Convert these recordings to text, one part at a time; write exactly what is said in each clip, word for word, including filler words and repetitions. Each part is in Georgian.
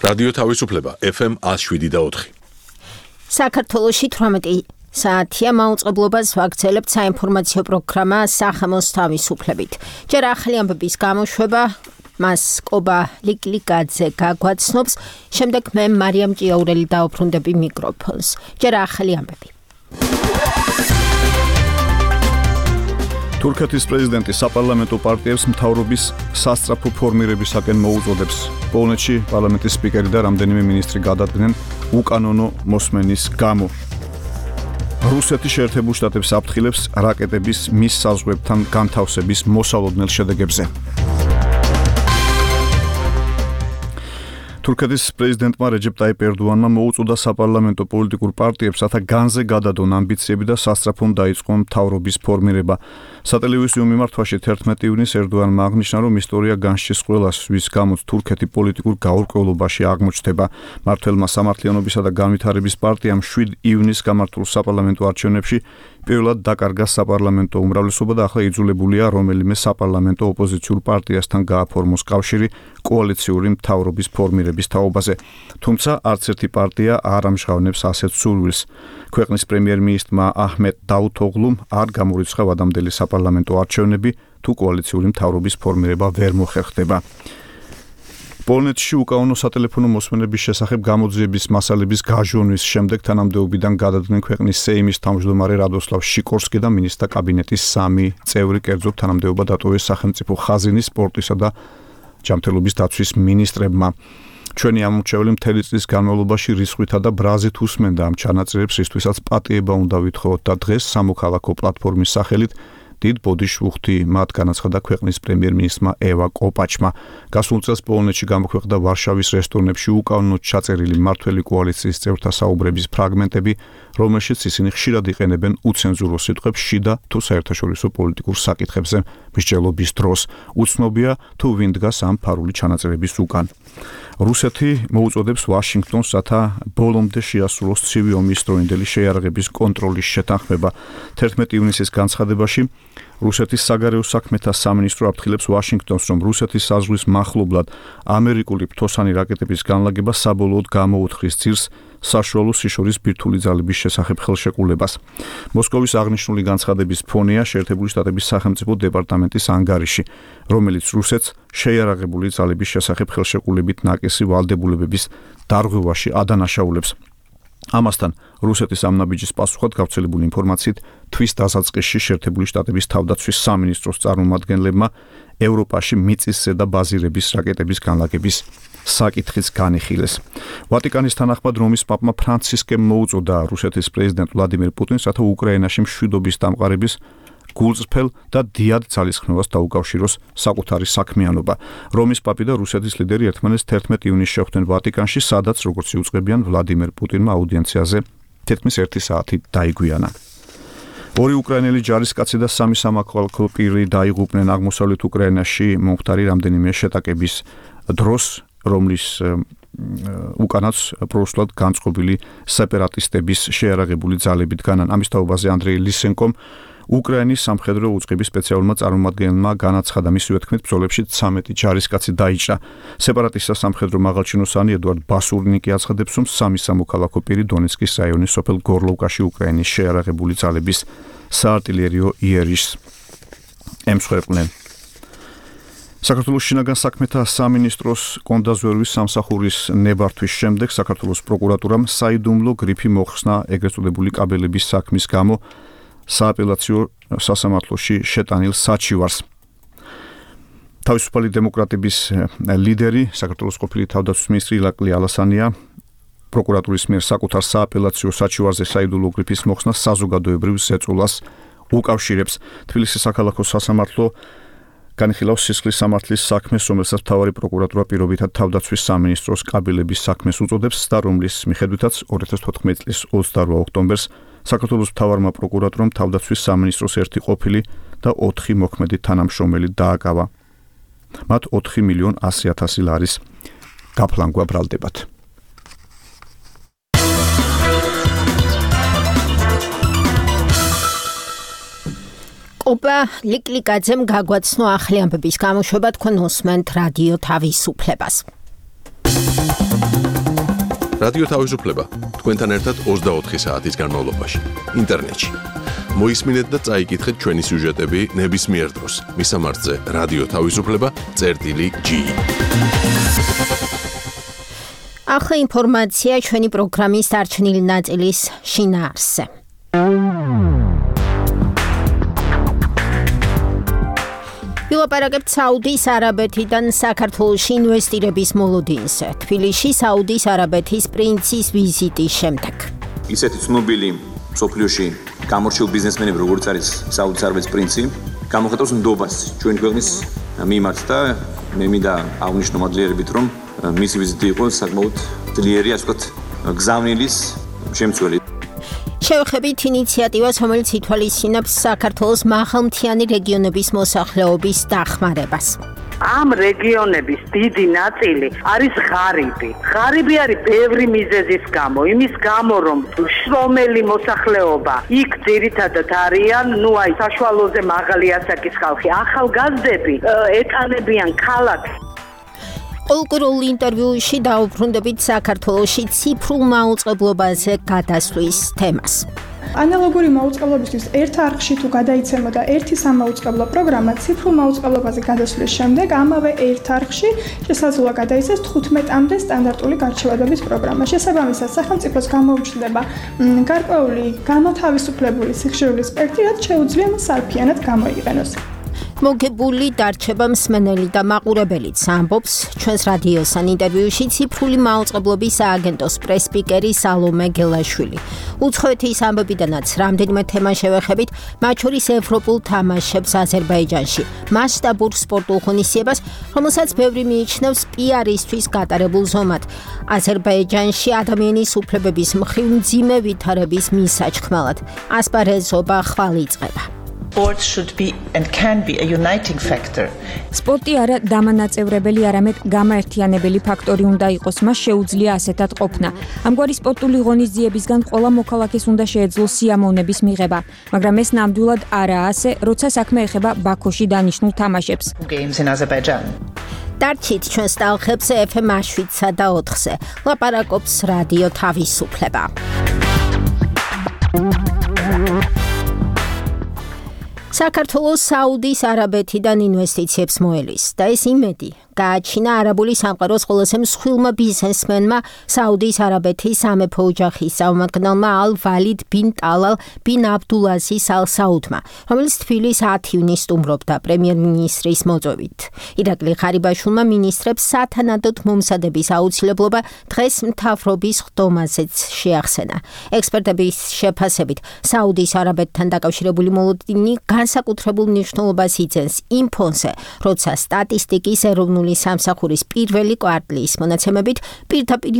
რადიო თავისუფლება ეფ ემ one oh seven და four. საქართველოში თვრამეტი საათია მაუწყებლობას ვაგრძელებთ საინფორმაციო პროგრამა სახამოს თავისუფლებით. ჯერ ახალი ამბების გამოშვება მას კობა ლიკლიკაძე გაგვაცნობს, შემდეგ მე მარიამ ჭიაურელი დაუბრუნდები მიკროფონს. ჯერ ახალი ამბები. თურქეთის პრეზიდენტი საპარლამენტო პარტიებს მთავრობის სასწრაფო ფორმირებისაკენ მოუწოდებს. პოლონეთში პარლამენტის სპიკერი და რამდენიმე მინისტრი გადადგნენ უკანონო მოსმენის გამო. რუსეთი შეერთებულ შტატებს აფრთხილებს რაკეტების მის საზღვრებთან განთავსების მოსალოდნელ შედეგებზე. თურქეთის პრეზიდენტმა რეჯეპ ტაიპ ერდოანმა მოუწოდა საპარლამენტო პოლიტიკურ პარტიებს, რათა განზე გადადონ ამბიციები და სასწრაფოდ დაიწყონ მთავრობის ფორმირება. სატელევიზიო მიმართვაში თერთმეტი ივნისს ერდოანმა აღნიშნა, რომ ისტორია განსჯის ყველას, ვის გამოც თურქეთი პოლიტიკურ გაურკვევლობაში აღმოჩნდება. მმართველმა სამართლიანობისა და განვითარების პარტიამ შვიდ ივნისს გამართულ საპარლამენტო არჩევნებში პირველად დაკარგა საპარლამენტო უმრავლესობა და ახლა იძულებულია რომელიმე საპარლამენტო ოპოზიციურ პარტიასთან გააფორმოს კავშირი კოალიციური მთავრობის ფორმირების თაობაზე. თუმცა არც ერთი პარტია არ ამჟღავნებს ასეთ სურვილს. ქვეყნის პრემიერ-მინისტრმა აჰმედ დაუთოღლუმ არ გამორიცხა ვადამდელი საპარლამენტო არჩევნები, თუ კოალიციური მთავრობის ფორმირება ვერ მოხერხდება. პოლონეთში უკანონო სატელეფონო მოსმენების შესახებ გამოძიების მასალების გაჟონვის შემდეგ თანამდებობიდან გადადგნენ ქვეყნის სეიმის თავმჯდომარე რადოსლავ შიკორსკი და მინისტრთა კაბინეტის სამი წევრი, კერძოდ თანამდებობა დატოვეს სახელმწიფო ხაზინის, სპორტისა და ჯანმრთელობის დაცვის მინისტრებმა. ჩვენი ამომრჩეველი მთელი წლის განმავლობაში რისხვითა და ბრაზით უსმენდა ამ ჩანაწერებს, რისთვისაც პატიება უნდა ვითხოვოთ და დღეს სამოქალაქო პლატფორმის სახელით დიდ ბოდიშუხთი მათ განაცხადა ქვეყნის პრემიერ-მინისტრმა ევა კოპაჩმა. გასულ წელს პოლონეთში გამოქვეყნდა ვარშავის რესტორნებში უკანონოდ ჩაწერილი მმართველი კოალიციის წევრთა საუბრების ფრაგმენტები, რომელშიც ისინი ხშირად იყენებენ უცენზურო სიტყვებს შიდა თუ საერთაშორისო პოლიტიკურ საკითხებზე მსჯელობის დროს. უცნობია თუ ვინ დგას ამ ფარული ჩანაწერების უკან. რუსეთი მოუწოდებს ვაშინგტონს, რათა ბოლომდე შეასრულოს ცივი ომის დროინდელი შეიარაღების კონტროლის შეთანხმება. თერთმეტი ივნისის განცხადებაში რუსეთის საგარეო საქმეთა სამინისტრო აფრთხილებს ვაშინგტონს, რომ რუსეთის საზღვრის მახლობლად ამერიკული ფთოსანი რაკეტების განლაგება საბოლოოდ გამოუთხრის ძირს საშუალო სიშორის ბირთვული ძალების შესახებ ხელშეკრულებას. მოსკოვის აღნიშნული განცხადების ფონია შეერთებული შტატების სახელმწიფო დეპარტამენტის ანგარიში, რომელიც რუსეთს შეიარაღებული ძალების შესახებ ხელშეკრულებით ნაკისი ვალდებულებების დარღვევაში ადანაშაულებს. ამასთან რუსეთის ამ ნაბიჯის პასუხად გავრცელებული ინფორმაციით თვის დასაწყისში შეერთებული შტატების თავდაცვის სამინისტროს წარმომადგენლებმა ევროპაში მიწისზედა ბაზირების რაკეტების განლაგების საკითხიც განიხილეს. ვატიკანის თანახმად რომის პაპმა ფრანცისკემ მოუწოდა რუსეთის პრეზიდენტ ვლადიმერ პუტინს, რათა უკრაინაში მშვიდობის დამყარების გულწრფელ და დიად ძალისხმევას დაუკავშიროს საკუთარი საქმიანობა. რომის პაპი და რუსეთის ლიდერი ერთმანეთს თერთმეტი ივნისს შეხვდნენ ვატიკანში, სადაც როგორც იუწყებიან ვლადიმერ პუტინმა აუდიენციაზე თითქმის ერთი საათი დაიგვიანა. ორი უკრაინელი ჯარისკაცი და სამი სამოქალაქო პირი დაიღუპნენ აღმოსავლეთ უკრაინაში მომხდარი რამდენიმე შეტაკების დროს, რომლის უკანაც პროსლად განწყობილი სეპარატისტების შეიარაღებული ძალებით განან. ამის თაობაზე ანდრეი ლისენკომ უკრაინის სამხედრო უწყების სპეციალურმა წარმომადგენელმა განაცხადა, მისივე თქმით, ბრძოლებში ცამეტი ჯარისკაცი დაიჭრა. სეპარატისტთა სამხედრო მაღალჩინოსანი ედუარდ ბასურნიკი აცხადებს, რომ სამი სამოქალაქო პირი დონეცკის რაიონის სოფელ გორლოვკაში უკრაინის შეიარაღებული ძალების საარტილერიო იერიშს ემსხვერპლნენ. საქართველოს შინაგან საქმეთა სამინისტროს კონდაზვერვის სამსახურის ნებართვის შემდეგ საქართველოს პროკურატურამ საიდუმლო გრიფი მოხსნა ეგრეთ წოდებული კაბელების საქმის გამო სააპელაციო სასამართლოში შეტანილ საჩივარს. თავისუფალი დემოკრატების ლიდერი, საქართველოს ყოფილი თავდაცვის მინისტრი ირაკლი ალასანია პროკურატურის მიერ საკუთარ სააპელაციო საჩივარზე საიდუმლო გრიფის მოხსნას საზოგადოებრივ ზეწოლას უკავშირებს. თბილისის საქალაქო სასამართლო განიხილავს სისხლის სამართლის საქმეს, რომელსაც მთავარი პროკურატურა პირობითად თავდაცვის სამინისტროს კაბელების საქმეს უწოდებს და რომლის მიხედვითაც ორი ათას თოთხმეტი წლის ოცდაორი ოქტომბერს საქართველოს მთავარმა პროკურატურამ თავდაცვის სამინისტროს ერთი ყოფილი და ოთხი მოქმედი თანამშრომელი დააკავა. მათ ოთხი მილიონი ასი ათასი ლარის გაფლანგვა ბრალდებათ. კობა ლიკლიკაძემ გაგვაცნო ახალი ამბების გამოშვება, თქვენ უსმენთ რადიო თავისუფლებას. რადიო თავისუფლება თქვენთან ერთად ოცდაოთხი საათის განმავლობაში ინტერნეტში. მოისმინეთ და წაიკითხეთ ჩვენი სიუჟეტები ნებისმიერ დროს. მისამართზე რადიო თავისუფლება წერტილი ჯი. ახლა ინფორმაცია ჩვენი პროგრამის დარჩენილი ნაწილის შინაარსზე. ვილაპარაკებთ საუდის არაბეთიდან საქართველოში ინვესტირების მოლოდინზე. თბილისში საუდის არაბეთის პრინცის ვიზიტის შემდეგ. ისეთი ცნობილი მსოფლიოში გამორჩეული ბიზნესმენები, როგორც არის საუდის არაბეთის პრინცი, გამოხატავს ნდობას ჩვენი ქვეყნის მიმართ და მე მინდა აღნიშნო მადლიერებით, რომ მისი ვიზიტი იყო საკმაოდ ძლიერი, ასე ვთქვათ, გზავნილის შემცველი. შევეხებით ინიციატივას, რომელიც ითვალისწინებს საქართველოს მაღალმთიანი რეგიონების მოსახლეობის დახმარებას. ამ რეგიონების დიდი ნაწილი არის ღარიბი. ღარიბი არის ბევრი მიზეზის გამო, იმის გამო, რომ შრომელი მოსახლეობა იქ ძირითადად არიან, ნუ აი საშუალოზე მაღალი ასაკის ხალხი, ახალგაზრდები ეტანებიან ქალაქს. ყოველკვირეულ ინტერვიუში დაუბრუნდებით საქართველოში ციფრულ მაუწყებლობაზე გადასვლის თემას. ანალოგური მაუწყებლობისთვის ერთ არხში თუ გადაიცემოდა ერთი სამაუწყებლო პროგრამა, ციფრულ მაუწყებლობაზე გადასვლის შემდეგ ამავე ერთ არხში შესაძლოა გადაიცეს თხუთმეტამდე სტანდარტული გარჩევადობის პროგრამა. შესაბამისად, სახელმწიფოს გამოუჩნდება გარკვეული განმათავისუფლებელი სიხშირული სპექტრი, რაც შეუძლია მას სარფიანად გამოიყენოს. მოგებული დარჩება მსმენელი და მაყურებელიც, ამბობს ჩვენს რადიოსთან ინტერვიუში ციფრული მაუწყებლობის სააგენტოს პრესპიკერი სალომე გელაშვილი. უცხოეთის ამბებიდანაც რამდენიმე თემა შევეხებით, მათ შორის ევროპულ თამაშებს აზერბაიჯანში, მასშტაბურ სპორტულ ღონისძიებას, რომელსაც ბევრი მიიჩნევს პიარისთვის გატარებულ ზომად. აზერბაიჯანში ადამიანის უფლებების მხრივ მძიმე ვითარების მისაჩქმალად. ასპარეზობა ხვალ იწყება. Sport should be and can be a uniting factor. სპორტი არა დამანაწევრებელი, არამედ გამაერთიანებელი ფაქტორი უნდა იყოს, მას შეუძლია ასეთად ყოფნა. ამგვარი სპორტული ღონისძიებისგან ყველა მოქალაქეს უნდა შეეძლოს სიამოვნების მიღება, მაგრამ ეს ნამდვილად არაა ასე, როცა საქმე ეხება ბაქოში დანიშნულ თამაშებს. Games in Azerbaijan. დარჩით ჩვენს ტალღებზე ეფ ემ შვიდსა და ოთხზე. ლაპარაკობს რადიო თავისუფლება. საქართველოს საუდის არაბეთიდან ინვესტიციებს მოელის და ეს იმედი გააჩინა არაბული სამყაროს ყველაზე მსხვილმა ბიზნესმენმა საუდის არაბეთის სამეფო ოჯახის წარმომადგენელმა ალ ვალიდ ბინ ტალალ ბინ აბდულაზიზ ალ საუდმა, რომელიც თბილისს ათი ივნისს სტუმრობდა პრემიერ-მინისტრის მოწვევით. ირაკლი ღარიბაშვილმა მინისტრებს სათანადოდ მომზადების აუცილებლობა დღეს მთავრობის ხდომაზეც შეახსენა. ექსპერტების შეფასებით, საუდის არაბეთთან დაკავშირებული მოლოდინი განსაკუთრებულ მნიშვნელობას იძენს იმ ფონზე, როცა სტატისტიკის ეროვნული სამსახურის პირველი კვარტლის მონაცემებით პირდაპირ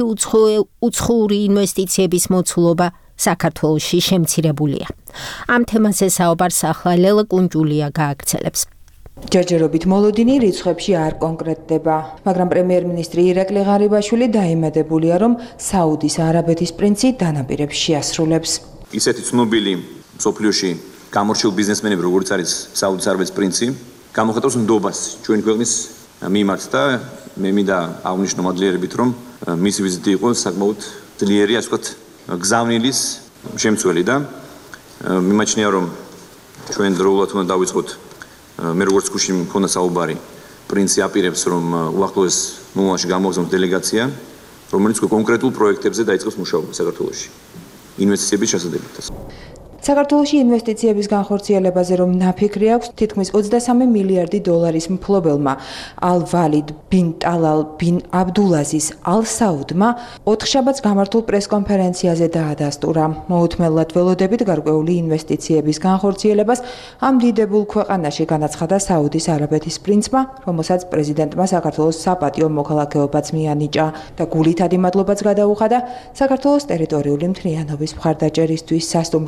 უცხოური ინვესტიციების მოცულობა საქართველოში შემცირებულია. ამ თემაზე საუბარს ახლა ლელა კუნჯულია გააგრძელებს. ჯერჯერობით მოლოდინი რიცხვებში არ კონკრეტდება, მაგრამ პრემიერ-მინისტრი ირაკლი ღარიბაშვილი დაიმედებულია, რომ საუდის არაბეთის პრინცი დანაპირებს შეასრულებს. ისეთი ცნობილი მსოფლიოში გამორჩეული ბიზნესმენები, როგორც არის საუდის არაბეთის პრინცი, გამოხატავს ნდობას ჩვენი ქვეყნის მიმართ და მე მინდა აღნიშნო მადლიერებით, რომ მისი ვიზიტი იყო საკმაოდ ძლიერი, ასე ვთქვათ, გზავნილის შემცველი და მიმაჩნია, რომ ჩვენ დროულად უნდა დავიწყოთ, მე როგორც გუშინ მქონდა საუბარი, პრინცი აპირებს, რომ უახლოეს მომავალში გამოგზავნოს დელეგაცია, რომელიც კონკრეტულ პროექტებზე დაიწყებს მუშაობა საქართველოში ინვესტიციების შესაძლებლობაზე. საქართველოში ინვესტიციების განხორციელებაზე რომ ნაფიქრი აქვს თითქმის ოცდასამი მილიარდი დოლარის მფლობელმა ალ ვალიდ ბინ ტალალ ბინ აბდულაზიზ ალ საუდმა ოთხშაბათს გამართულ პრესკონფერენციაზე დაადასტურა. მოუთმელად ველოდებით გარკვეული ინვესტიციების განხორციელებას ამ დიდებულ ქვეყანაში განაცხადა საუდის არაბეთის პრინცმა, რომელსაც პრეზიდენტმა საქართველოს საპატიო მოქალაქეობაც მიანიჭა და გულითადი მადლობაც გადაუხადა საქართველოს ტერიტორიული მთლიანობის მხარდაჭერისთვის სასტუმროების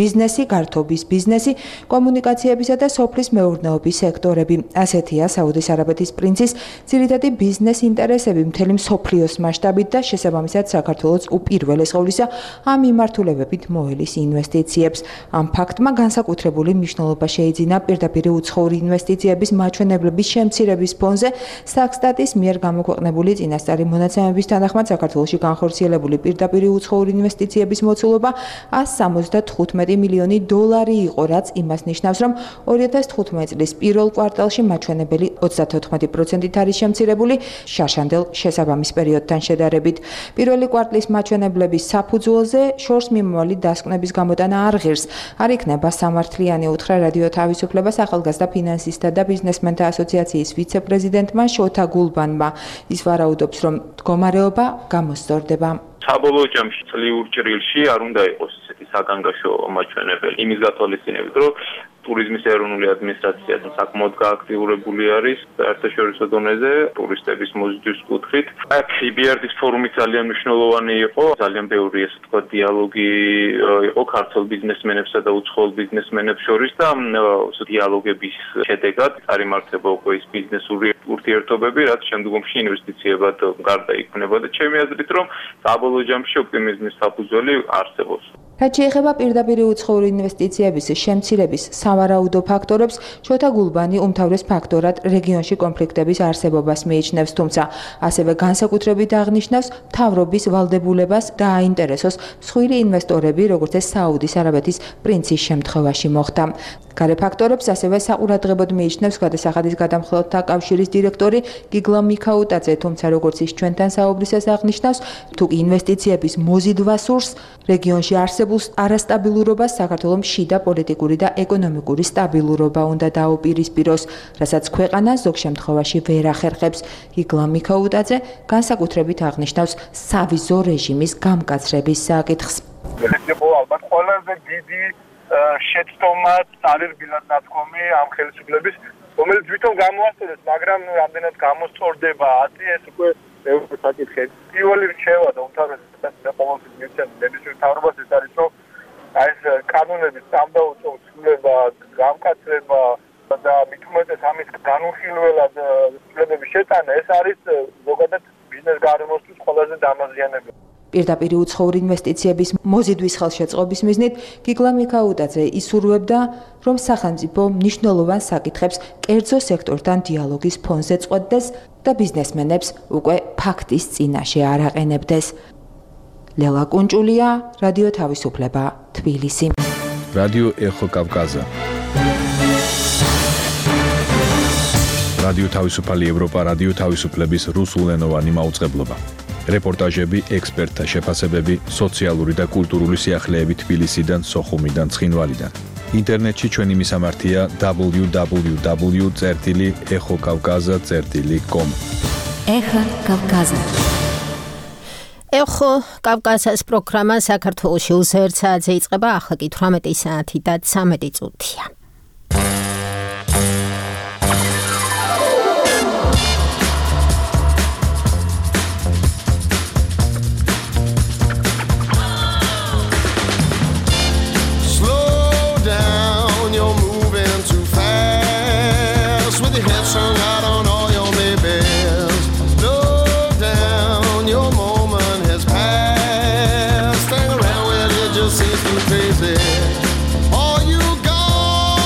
ბიზნესი, გართობის ბიზნესი, კომუნიკაციებისა და სოფლის მეურნეობის სექტორები. ასეთია საუდის არაბეთის პრინცის ძირითადი ბიზნეს ინტერესები მთელი მსოფლიოს მასშტაბით და შესაბამისად საქართველოს უპირველეს ყოვლისა ამ მიმართულებებით მოელის ინვესტიციებს. ამ ფაქტმა განსაკუთრებული მნიშვნელობა შეიძინა პირდაპირ უცხოური ინვესტიციების მაჩვენებლების შემცირების ფონზე საქსტატის მიერ გამოქვეყნებული წინასწარი მონაცემების თანახმად საქართველოში განხორციელებული პირდაპირ უცხოური ინვესტიციების მოცულობა ას სამოცდათხუთმეტი მილიონი დოლარი იყო, რაც იმას ნიშნავს, რომ ორი ათას თხუთმეტი წლის პირველ კვარტალში მაჩვენებელი ოცდათოთხმეტი პროცენტით არის შემცირებული შაშანდელ შესაბამის პერიოდთან შედარებით. პირველი კვარტლის მაჩვენებლების საფუძველზე შორს მიმავალი დასკვნების გამოტანა არ ღირს. არ იქნება სამართლიანი, უთხრა რადიო თავისუფლებას ახალგაზრდა ფინანსისტთა და ბიზნესმენთა ასოციაციის ვიცე-პრეზიდენტმა შოთა გულბანმა. ის ვარაუდობს, რომ მდგომარეობა გამოსწორდება. საბოლოო ჯამში წლიურ ჭრილში არ უნდა იყოს ესეთი საგანგაშო მაჩვენებელი. იმის გათვალისწინებით, რომ ტურიზმის ეროვნული ადმინისტრაცია საკმაოდ გააქტიურებული არის საერთაშორისო დონეზე ტურისტების მოზიდვის კუთხით. აქ ი ბი არ დის ფორუმი ძალიან მნიშვნელოვანი იყო, ძალიან ბევრი ესე თქვა დიალოგი იყო ქართულ ბიზნესმენებსა და უცხოელ ბიზნესმენებს შორის და დიალოგების შედეგად წარიმართება უკვე ის ბიზნესური ურთიერთობები, რაც შემდგომში ინვესტიციებად გარდა იქნება და ჩემი აზრით, რომ საბოლოო ჯამში ოპტიმიზმის საფუძველი არსებობს. რაც შეეხება პირდაპირ უცხოური ინვესტიციების შემცირების სავარაუდო ფაქტორებს, შოთა გულბანი უმთავრეს ფაქტორად რეგიონში კონფლიქტების არსებობას მიიჩნევს, თუმცა ასევე განსაკუთრებით აღნიშნავს მთავრობის ვალდებულებას და აინტერესოს მსხვილი ინვესტორები, როგორც ეს საუდის არაბეთის პრინცის შემთხვევაში მოხდა. გარე ფაქტორებს ასევე საყურადღებოდ მიიჩნევს გადასახადის გადამხდელთა კავშირის დირექტორი გიგლა მიქაუტაძე, თუმცა როგორც ის ჩვენთან საუბრისას აღნიშნავს, თუ ინვესტიციების მოზიდვა სურს, რეგიონში არსებულ არასტაბილურობას საქართველოს შიდა პოლიტიკური და ეკონომიკური სტაბილურობა უნდა დაუპირისპიროს, რასაც ქვეყანა ზოგ შემთხვევაში ვერ ახერხებს. გიგლა მიქაუტაძე განსაკუთრებით აღნიშნავს სავიზო რეჟიმის გამკაცრების საკითხს. ალბათ ყველაზე დიდი შეცდომა არის ბილანსნაცკომი ამ ხელისუფლების, რომელიც თვითონ გამოასწორებს, მაგრამ რამდენად გამოსწორდება ათი ეს უკვე მეორე საკითხი. პირველი რჩევა და უმთავრესად ყოველთვის მიცემს ნებისმიერ მთავრობას ეს არის, რომ აი ეს კანონების სამდაუწო ცვლილება, გამკაცრება და მით უმეტეს ამის განუხილველად ცვლილებების შეტანა, ეს არის ზოგადად ბიზნეს გარემოსთვის ყველაზე დამაზიანებელი. პირდაპირ უცხოური ინვესტიციების მოზიდვის ხელშეწყობის მიზნით გიგლა მიქაუტაძე ისურვებდა, რომ სახელმწიფო მნიშვნელოვან საკითხებს კერძო სექტორთან დიალოგის ფონზე წყვეტდეს და ბიზნესმენებს უკვე ფაქტის წინაშე არ აყენებდეს. ლელა კუნჭულია, რადიო თავისუფლება, თბილისი. რადიო ეხო კავკაზა. რადიო თავისუფალი ევროპა, რადიო თავისუფლების რუსულენოვანი მაუწყებლობა. რეპორტაჟები, ექსპერტთა შეფასებები, სოციალური და კულტურული სიახლეები თბილისიდან, სოხუმიდან, ცხინვალიდან. ინტერნეტში ჩვენი მისამართია დაბლიუ დაბლიუ დაბლიუ წერტილი ეხო კავკაზა წერტილი კომ. ეხო კავკაზა. ეხო კავკაზას პროგრამა საქართველოში უსერთ საათზე იწყება, ახლა კი თვრამეტი საათი და ცამეტი წუთია. All you got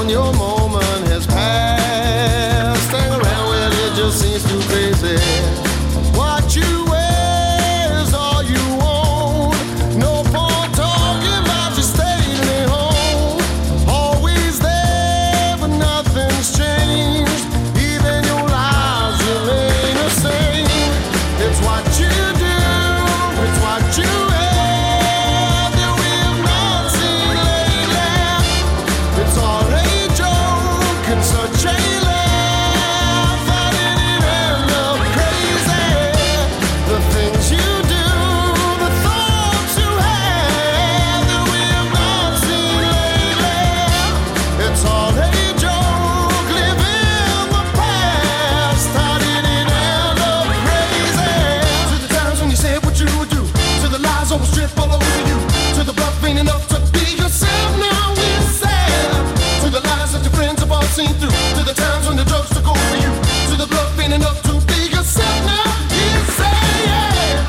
when your moment has passed. Hang around, well, it just seems too crazy. What you wear is all you own. No point talking about you staying home. Always there, but nothing's changed. Even your lives remain the same. It's what you do, it's what you have that we have not seen lately. It's all a joke and such a laugh that it end up crazy. The things you do, the thoughts you have that we have not seen lately. It's all a joke, live in the past. How did it end up crazy? To the times when you said what you would do, to the lies always strip all over you, to the bluff ain't enough to be yourself. Now it's sad. To the lies that your friends have all seen through, to the times when the drugs took over you, to the bluff ain't enough to be yourself. Now it's sad.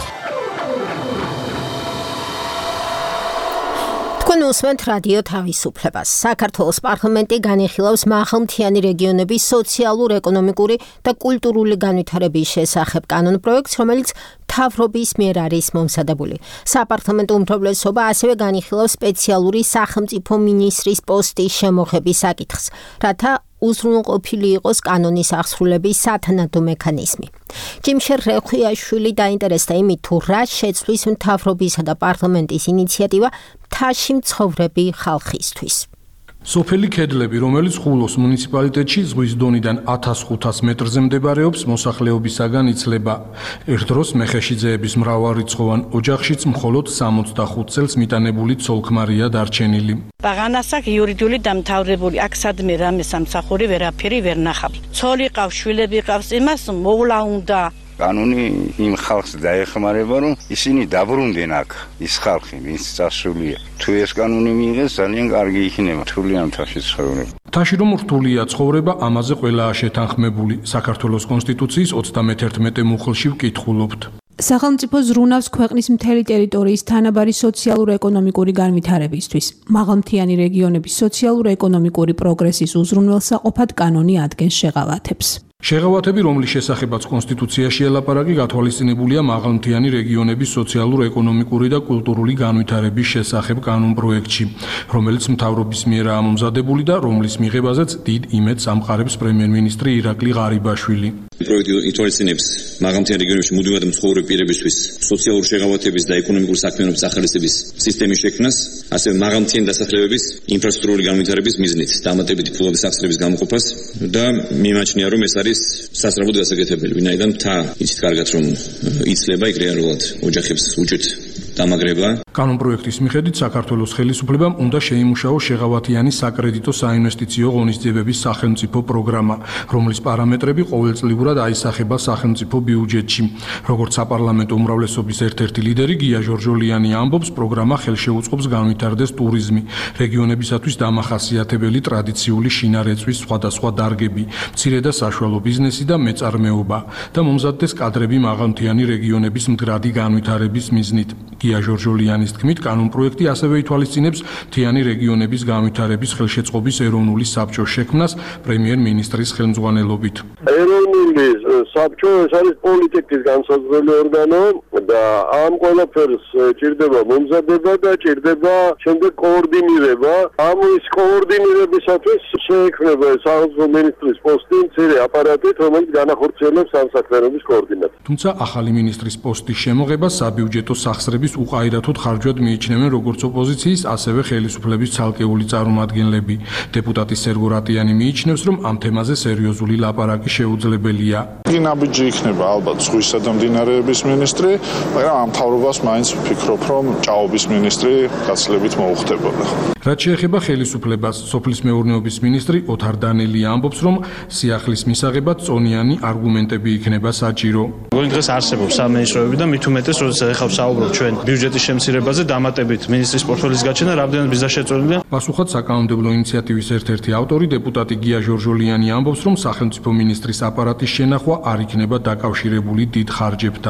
თქვენ უსმენთ რადიო თავისუფლებას. საქართველოს პარლამენტი განიხილავს მაღალმთიანი რეგიონების სოციალურ-ეკონომიკური და კულტურული განვითარების შესახებ კანონპროექტს, რომელიც მთავრობის მიერ არის მომზადებული. საპარლამენტო უმრავლესობა ასევე განიხილავს სპეციალური სახელმწიფო მინისტრის პოსტის შემოღების საკითხს, რათა უზრუნველყოფილი იყოს კანონის აღსრულების სათანადო მექანიზმი. ჯიმშერ რეხვიაშვილი დაინტერესდა იმით, თუ რა შეცვლის მთავრობისა და პარლამენტის ინიციატივა მთაში მცხოვრები ხალხისთვის. სოფელი ქედლები, რომელიც ხულოს მუნიციპალიტეტში ზღვის დონიდან ათას ხუთას მეტრზე მდებარეობს, მოსახლეობისაგან იცლება. ერთ დროს მეხეშიძეების მრავალრიცხოვან ოჯახშიც მხოლოდ სამოცდახუთ წელს მიტანებული ცოლ-ქმარია დარჩენილი. ბაღანასაკ იურიდიული დამთავრებული აქ სადმე რამე სამსახური ვერაფერი ვერ ნახავ. ცოლი ყავს, შვილები ყავს, იმას მოვლა უნდა. კანონი იმ ხალხს დაეხმარება, რომ ისინი დაბრუნდნენ აქ, ის ხალხი, ვინც წასულია. თუ ეს კანონი მიიღეს, ძალიან კარგი იქნება თვლიან მთაში ცხოვრება. მთაში რომ რთულია ცხოვრება, ამაზე ყველაა შეთანხმებული. საქართველოს კონსტიტუციის ოცდამეთერთმეტე მუხლში ვკითხულობთ. სახელმწიფო ზრუნავს ქვეყნის მთელი ტერიტორიის თანაბარი სოციალურ-ეკონომიკური განვითარებისთვის. მაღალმთიანი რეგიონების სოციალურ-ეკონომიკური პროგრესის უზრუნველსაყოფად კანონი ადგენს შეღავათებს. შეღავათები, რომლის შესახებაც კონსტიტუციაში ელაპარაკი, გათვალისწინებულია მაღალმთიანი რეგიონების სოციალურ-ეკონომიკური და კულტურული განვითარების შესახებ კანონპროექტში, რომელიც მთავრობის მიერაა მომზადებული და რომლის მიღებაზეც დიდ იმედს ამყარებს პრემიერ-მინისტრი ირაკლი ღარიბაშვილი. პროექტი ითვალისწინებს მაღალმთიან რეგიონებში მუდმივად მცხოვრები პირებისთვის სოციალური შეღავათების და ეკონომიკური საქმიანობის ახალისების სისტემის შექმნას, ასევე მაღალმთიანი დასახლებების ინფრასტრუქტურული განვითარების მიზნით დამატებითი ფულობის სახსრების გამოყოფას და მიმაჩნია, რომ ეს არის სასწრაფოდ გასაკეთებელი, ვინაიდან მთა იცით კარგად, რომ იცლება იქ რეალურად ოჯახებს უჭირთ დამაგრება. კანონპროექტის მიხედვით საქართველოს ხელისუფლებამ უნდა შეიმუშაოს შეღავათიანი საკრედიტო საინვესტიციო ღონისძიებების სახელმწიფო პროგრამა, რომლის პარამეტრები ყოველწლიურად აისახება სახელმწიფო ბიუჯეტში. როგორც საპარლამენტო უმრავლესობის ერთ-ერთი ლიდერი გია ჟორჟოლიანი ამბობს, პროგრამა ხელშეუწყობს განვითარდეს ტურიზმი, რეგიონებისათვის დამახასიათებელი ტრადიციული შინარეწვის სხვადასხვა დარგები, მცირე და საშუალო ბიზნესი და მეწარმეობა და მომზადდეს კადრები მაღალმთიანი რეგიონების მდგრადი განვითარების მიზნით. გია ჟორჟოლიანის თქმით, კანონპროექტი ასევე ითვალისწინებს მთიანი რეგიონების განვითარების ხელშეწყობის ეროვნული საბჭოს შექმნას პრემიერ-მინისტრის ხელმძღვანელობით. ეროვნული საბჭო ეს არის პოლიტიკის განსაზღვრელი ორგანო და ამ ყველაფერს ჭირდება მომზადება და ჭირდება შემდეგ კოორდინირება. ამ ის კოორდინირებისათვის შეექმნება სახელმწიფო მინისტრის პოსტი მცირე აპარატით, რომელიც განახორციელებს ამ საქმიანობის კოორდინაციას. თუმცა ახალი მინისტრის პოსტის შემოღება საბიუჯეტო სახსრების უყაიდათოდ ხარჯვად მიიჩნევენ როგორც ოპოზიციის, ასევე ხელისუფლების ცალკეული წარმომადგენლები. დეპუტატი სერგო რატიანი მიიჩნევს, რომ ამ თემაზე სერიოზული ლაპარაკი შეუძლებელია. ნაბიჯი იქნება ალბათ ზღვისა და მდინარეების მინისტრი, მაგრამ ამ მთავრობას მაინც ვფიქრობ, რომ ჭაობის მინისტრი გაცილებით მოუხდებოდა. რაც შეეხება ხელისუფლებას, სოფლის მეურნეობის მინისტრი ოთარ დანელი ამბობს, რომ სიახლის მისაღებად წონიანი არგუმენტები იქნება საჭირო. გვენ დღეს არსებობს სამინისტროები და მით უმეტეს, როდესაც ეხავ საუბრობ ჩვენ ბიუჯეტის შემცირებაზე, დამატებით მინისტრის პორტფელის გაჩენა, რამდენად ვიზა შეწოლილია. პასუხად საკანონმდებლო ინიციატივის ერთ-ერთი ავტორი, დეპუტატი გია ჟორჟოლიანი ამბობს, რომ სახელმწიფო მინისტრის აპარატის შენახვა არ იქნება დაკავშირებული დიდ ხარჯებთან.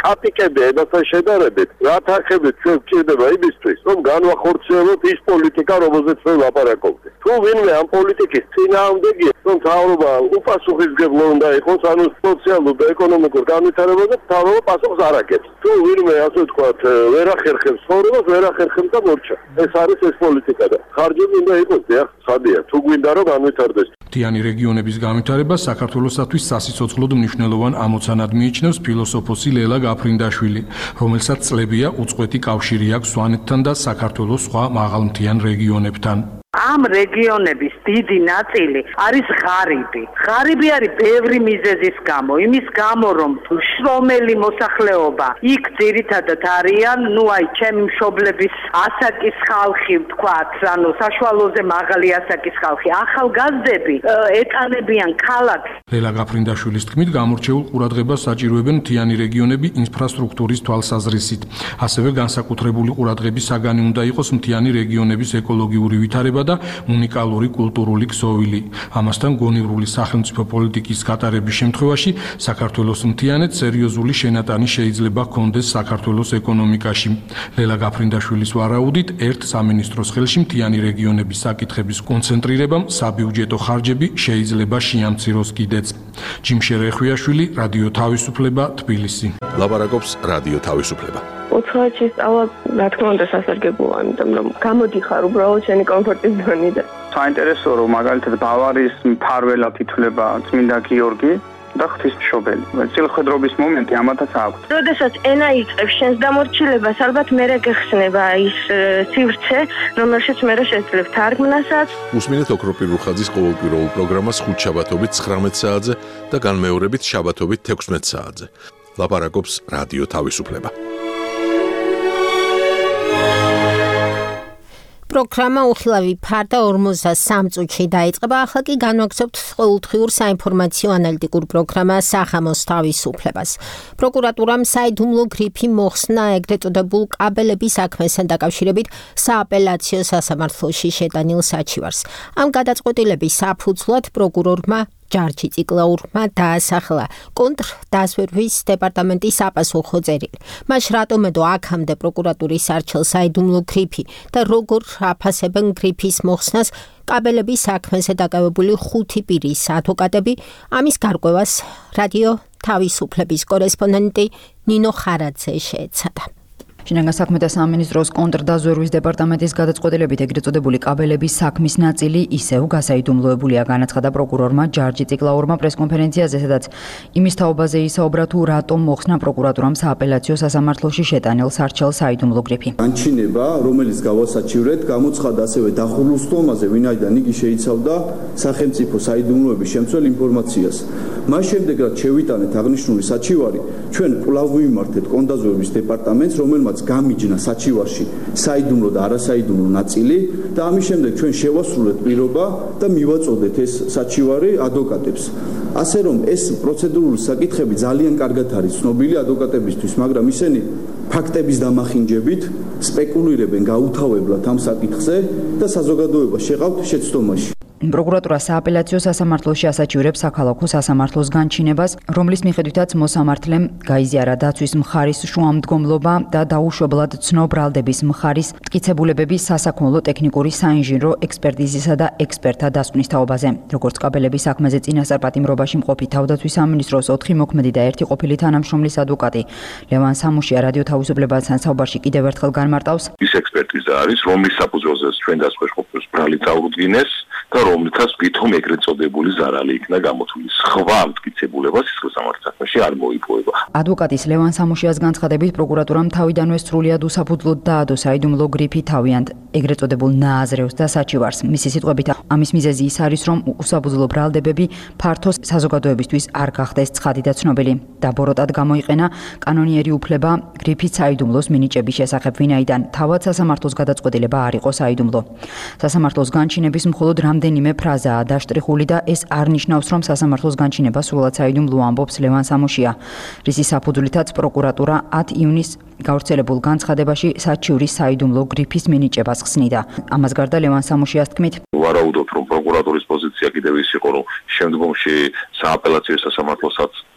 კაპიკები ენასთან შედარებით, რათახებით ჩვენ გვჭირდება იმისთვის, რომ განვახორციელოთ ის პოლიტიკა, რომელზეც ჩვენ ლაპარაკობთ. თუ ვინმე ამ პოლიტიკის წინააღმდეგია, რომ მთავრობა უპასუხისმგებლო უნდა იყოს, ანუ სოციალურ და ეკონომიკურ განვითარებაზე მთავრობა პასუხს არ აკეთებს. თუ ვინმე ასე ვთქვათ, ვერ ახერხებს ცხოვრებას, ვერ ახერხებს და მორჩა. ეს არის ეს პოლიტიკა და ხარჯები უნდა იყოს, დიახ, ხადია. თუ გვინდა რომ განვითარდეს. მთიანი რეგიონების განვითარება საქართველოსათვის სასიცოცხლოდ მნიშვნელოვან ამოცანად მიიჩნევს ფილოსოფოსი ლელა გაფრინდაშვილი, რომელსაც წლებია უწყვეტი კავშირი აქვს სვანეთთან და საქართველოს სხვა მაღალმთიან რეგიონებთან. ამ რეგიონების დიდი ნაწილი არის ღარიბი. ღარიბი არის ბევრი მიზეზის გამო, იმის გამო რომ შრომელი მოსახლეობა იქ ძირითადად არიან, ну აი ჩემი მშობლების ასაკის ხალხი ვთქვათ, ანუ საშუალოზე მაღალი ასაკის ხალხი, ახალგაზრდები ეტანებიან ქალაქს. ლელა გაფრინდაშვილის თქმით, გამორჩეულ ყურადღებას საჭიროებენ მთიანი რეგიონები ინფრასტრუქტურის თვალსაზრისით. ასევე განსაკუთრებული ყურადღების საგანი უნდა იყოს მთიანი რეგიონების ეკოლოგიური ვითარება და უნიკალური კულტურული ქსოვილი. ამასთან გონივრული სახელმწიფო პოლიტიკის გატარების შემთხვევაში საქართველოს მთიანეთ სერიოზული შენატანი შეიძლება ჰქონდეს საქართველოს ეკონომიკაში. ლელა გაფრინდაშვილის ვარაუდით, ერთ სამინისტროს ხელში მთიანი რეგიონების საკითხების კონცენტრირებამ საბიუჯეტო ხარჯები შეიძლება შეამციროს კიდეც. ჯიმშერ ეხვიაშვილი, რადიო თავისუფლება, თბილისი. ლაპარაკობს რადიო თავისუფლება. ოთხი წავა, რა თქმა უნდა, სასარგებლოა, იმიტომ რომ გამოდიხარ უბრალოდ შენი კომფორტის ზონიდან. საინტერესოა, რომ მაგალითად ბავარიის მფარველად ითვლება წმინდა გიორგი და ღვთისმშობელი. წილხედრობის მომენტი ამათაც აქვს. როდესაც ენა იწყებს შენს დამორჩილებას, ალბათ მერე გეხსნება ის სივრცე, რომელშიც მერე შეძლებ თარგმნასაც. უსმინეთ ოქროპირ რუხაძის ყოველკვირეულ პროგრამას ხუთშაბათობით ცხრამეტ საათზე და განმეორებით შაბათობით თექვსმეტ საათზე. ლაპარაკობს რადიო თავისუფლება. პროგრამა უხილავი ფარდა ორმოცდასამ წუთში დაიწყება, ახლა კი განვაგრძობთ ყოველდღიურ საინფორმაციო ანალიტიკურ პროგრამა სახამოს თავისუფლებას. პროკურატურამ საიდუმლო გრიფი მოხსნა ეგრეთ წოდებულ კაბელების საქმესთან დაკავშირებით სააპელაციო სასამართლოში შეტანილ საჩივარს. ამ გადაწყვეტილების საფუძვლად პროკურორმა ჯარჯი ციკლაურმა დაასახლა კონტრდაზვერვის დეპარტამენტის საპასუხო წერილი. მას რატომედო აქამდე პროკურატურის არჩეულ საიდუმლო გრიფი და როგორ აფასებენ გრიფის მოხსნას კაბელების საქმეზე დაკავებული ხუთი პირის ადვოკატები, ამის გარკვევას რადიო თავისუფლების კორესპონდენტი ნინო ხარაძე შეეცადა. შინაგან საქმეთა სამინისტროს კონტრდაზვერვის დეპარტამენტის გადაწყვეტილებით ეგრეთ წოდებული კაბელების საქმის ნაწილი ისევ გასაიდუმლოებულია, განაცხადა პროკურორმა ჯარჯი ციკლაურმა პრესკონფერენციაზე, სადაც იმის თაობაზე ისაუბრა, თუ რატომ მოხსნა პროკურატურამ სააპელაციო სასამართლოში შეტანილ სარჩელ საიდუმლო გრიფი. განჩინება, რომელიც გავასაჩივრეთ, გამოცხადა ასევე დახურულ სტომაზე, ვინაიდან იგი შეიცავდა სახელმწიფო საიდუმლოების შემცველ ინფორმაციას. მას შემდეგ, რაც შევიტანეთ აღნიშნული საჩივარი, ჩვენ კვლავ ვიმართეთ კონტრდაზვერვის დეპარტამენტს, რომელმაც გამიჯნა საჩივარში საიდუმლო და არასაიდუმლო ნაწილი და ამის შემდეგ ჩვენ შევასრულეთ პირობა და მივაწოდეთ ეს საჩივარი ადვოკატებს. ასე რომ ეს პროცედურული საკითხები ძალიან კარგად არის ცნობილი ადვოკატებისთვის, მაგრამ ისინი ფაქტების დამახინჯებით სპეკულირებენ გაუთავებლად ამ საკითხზე და საზოგადოება შეყავთ შეცდომაში. პროკურატურა სააპელაციო სასამართლოში ასაჩივრებს საქალაქო სასამართლოს განჩინებას, რომლის მიხედვითაც მოსამართლემ გაიზიარა დაცვის მხარის შუამდგომლობა და დაუშვებლად ცნობ ბრალდების მხარის მტკიცებულებები სასაქონლო ტექნიკური საინჟინრო ექსპერტიზისა და ექსპერტთა დასკვნის თაობაზე. როგორც კაბელების საქმეზე წინასწარ პატიმრობაში მყოფი თავდაცვის სამინისტროს ოთხი მოქმედი და ერთი ყოფილი თანამშრომლის ადვოკატი ლევან სამუშია რადიო თავისუფლებასთან საუბარში კიდევ ერთხელ განმარტავს. ის ექსპერტიზა არის, რომლის საფუძველზე ჩვენ დასაშვებებს ბრალი წაუდგინეს და რომლითაც თვითონ ეგრეთ წოდებული ზარალი იქნა გამოთვლილი. სხვა მტკიცებულება სისხლისამართლე საქმეში არ მოიპოვება. ადვოკატის ლევან სამუშიას განცხადებით, პროკურატურამ თავიდანვე სრულიად უსაფუძვლოდ დაადო საიდუმლო გრიფი თავიანთ ეგრეთ წოდებულ ნააზრევს და საჩივარს. მისი სიტყვებით, ამის მიზეზი ის არის, რომ უსაფუძვლო ბრალდებები ფართო საზოგადოებისთვის არ გახდეს ცხადი და ცნობილი. დაბოროტად გამოიყენა კანონიერი უფლება გრიფის საიდუმლოს მინიჭების შესახებ, ვინაიდან თავად სასამართლოს გადაწყვეტილება არ იყო საიდუმლო. სასამართლოს განჩინების მხოლოდ რამდენიმე ფრაზაა დაშტრიხული და ეს არ ნიშნავს, რომ სასამართლოს განჩინება სრულად საიდუმლო, ამბობს ლევან სამუშია. რისი საფუძვლითაც პროკურატურა ათი ივნისს გავრცელებულ განცხადებაში საჩივრის საიდუმლო გრიფის მინიჭებას ხსნიდა. ამას გარდა ლევან სამუშიას თქმით, ვარაუდობთ, რომ პროკურატურის პოზიცია კიდევ ის იყო, რომ შემდგომში სააპელაციო სასამართლოსაც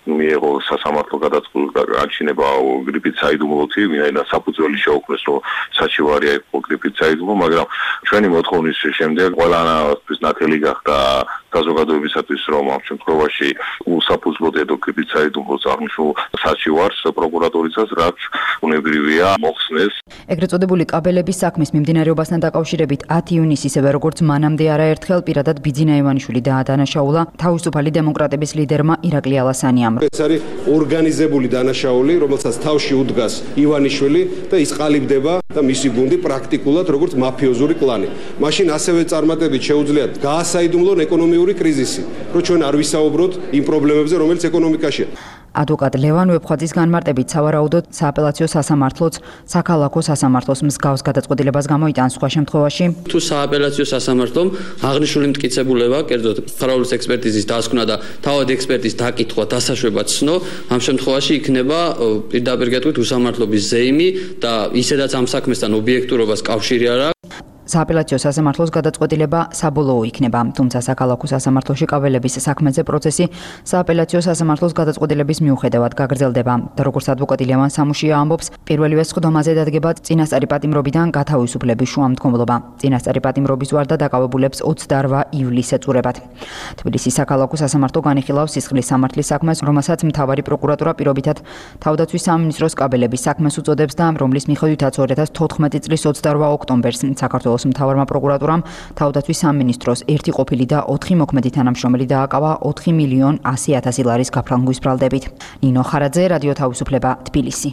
მიიღო სასამართლო გადაწყვეტილება გრიფით საიდუმლოთი, ვინაიდან საფუძველი შეუქმნეს, რომ საჩივარია იყო გრიფით საიდუმლო, მაგრამ ჩვენი მოთხოვნის შემდეგ ყველანაირად ნათელი გახდა საზოგადოებისათვის, რომ ამ შემთხვევაში უსაფუძვლოდ ედო გრიფით საიდუმლოს აღნიშნულ საჩივარს პროკურატურისას, რაც უნებრივია მოხსნეს. ეგრეთ წოდებული კაბელების საქმის მიმდინარეობასთან დაკავშირებით ათი ივნისს ისევე როგორც მანამდე არაერთხელ პირადად ბიძინა ივანიშვილი დაადანაშაულა თავისუფალი დემოკრატების ლიდერმა ირაკლი ალასანიამ. ეს არის ორგანიზებული დანაშაული, რომელსაც თავში უდგას ივანიშვილი და ის ყალიბდება და მისი გუნდი პრაქტიკულად როგორც მაფიოზური კლანი. მაშინ ასევე წარმატებით შეუძლიათ გაასაიდუმლონ ეკონომიური კრიზისი, რომ ჩვენ არ ვისაუბროთ იმ პრობლემებზე, რომელიც ეკონომიკაშია. ადვოკატ ლევან ვეფხვაძის განმარტებით სავარაუდოდ სააპელაციო სასამართლოც საქალაქო სასამართლოს მსგავს გადაწყვეტილებას გამოიტანს სხვა შემთხვევაში. თუ სააპელაციო სასამართლომ აღნიშნული მტკიცებულება, კერძოდ ფარაულის ექსპერტიზის დასკვნა და თავად ექსპერტის დაკითხვა დასაშვებად ცნო, ამ შემთხვევაში იქნება პირდაპირ გეტყვით უსამართლობის ზეიმი და ისედაც ამ საქმესთან ობიექტურობას კავშირი არ აქვს. სააპელაციო სასამართლოს გადაწყვეტილება საბოლოო იქნება, თუმცა საქალაქო სასამართლოში კაბელების საქმეზე პროცესი სააპელაციო სასამართლოს გადაწყვეტილების მიუხედავად გაგრძელდება. და როგორც ადვოკატი ლევან სამუშია ამბობს, პირველივე სხდომაზე დადგება წინასწარი პატიმრობიდან გათავისუფლების შუამდგომლობა. წინასწარი პატიმრობის ვარდა დაკავებულებს ოცდაორ ივლისს ეწურებათ. თბილისის საქალაქო სასამართლო განიხილავს სისხლის სამართლის საქმეს, რომელსაც მთავარი პროკურატურა პირობითად თავდაცვის სამინისტროს კაბელების საქმეს უწოდებს და რომლის მიხედვითაც ორი ათას თოთხმეტი წლის ოცდაორ ოქტომბერს საქართველოს მთავარმა პროკურატურამ თავდაცვის სამინისტროს ერთი ყოფილი და ოთხი მოქმედი თანამშრომელი დააკავა ოთხი მილიონ ასი ათასი ლარის გაფრანგვის ბრალდებით. ნინო ხარაძე, რადიო თავისუფლება, თბილისი.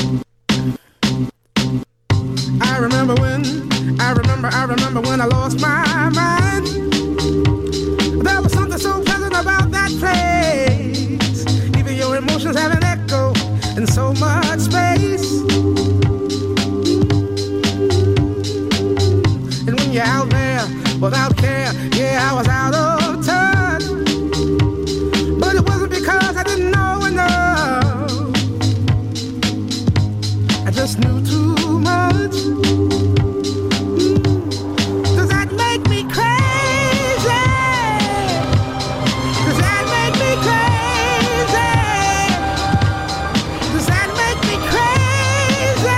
I remember when I remember I remember when I lost my mind. There was something so pleasant about that place. Even your emotions have an echo in so much space. You're out there without care. Yeah, I was out of touch, but it wasn't because I didn't know enough. I just knew too much. Does that make me crazy? Does that make me crazy? Does that make me crazy?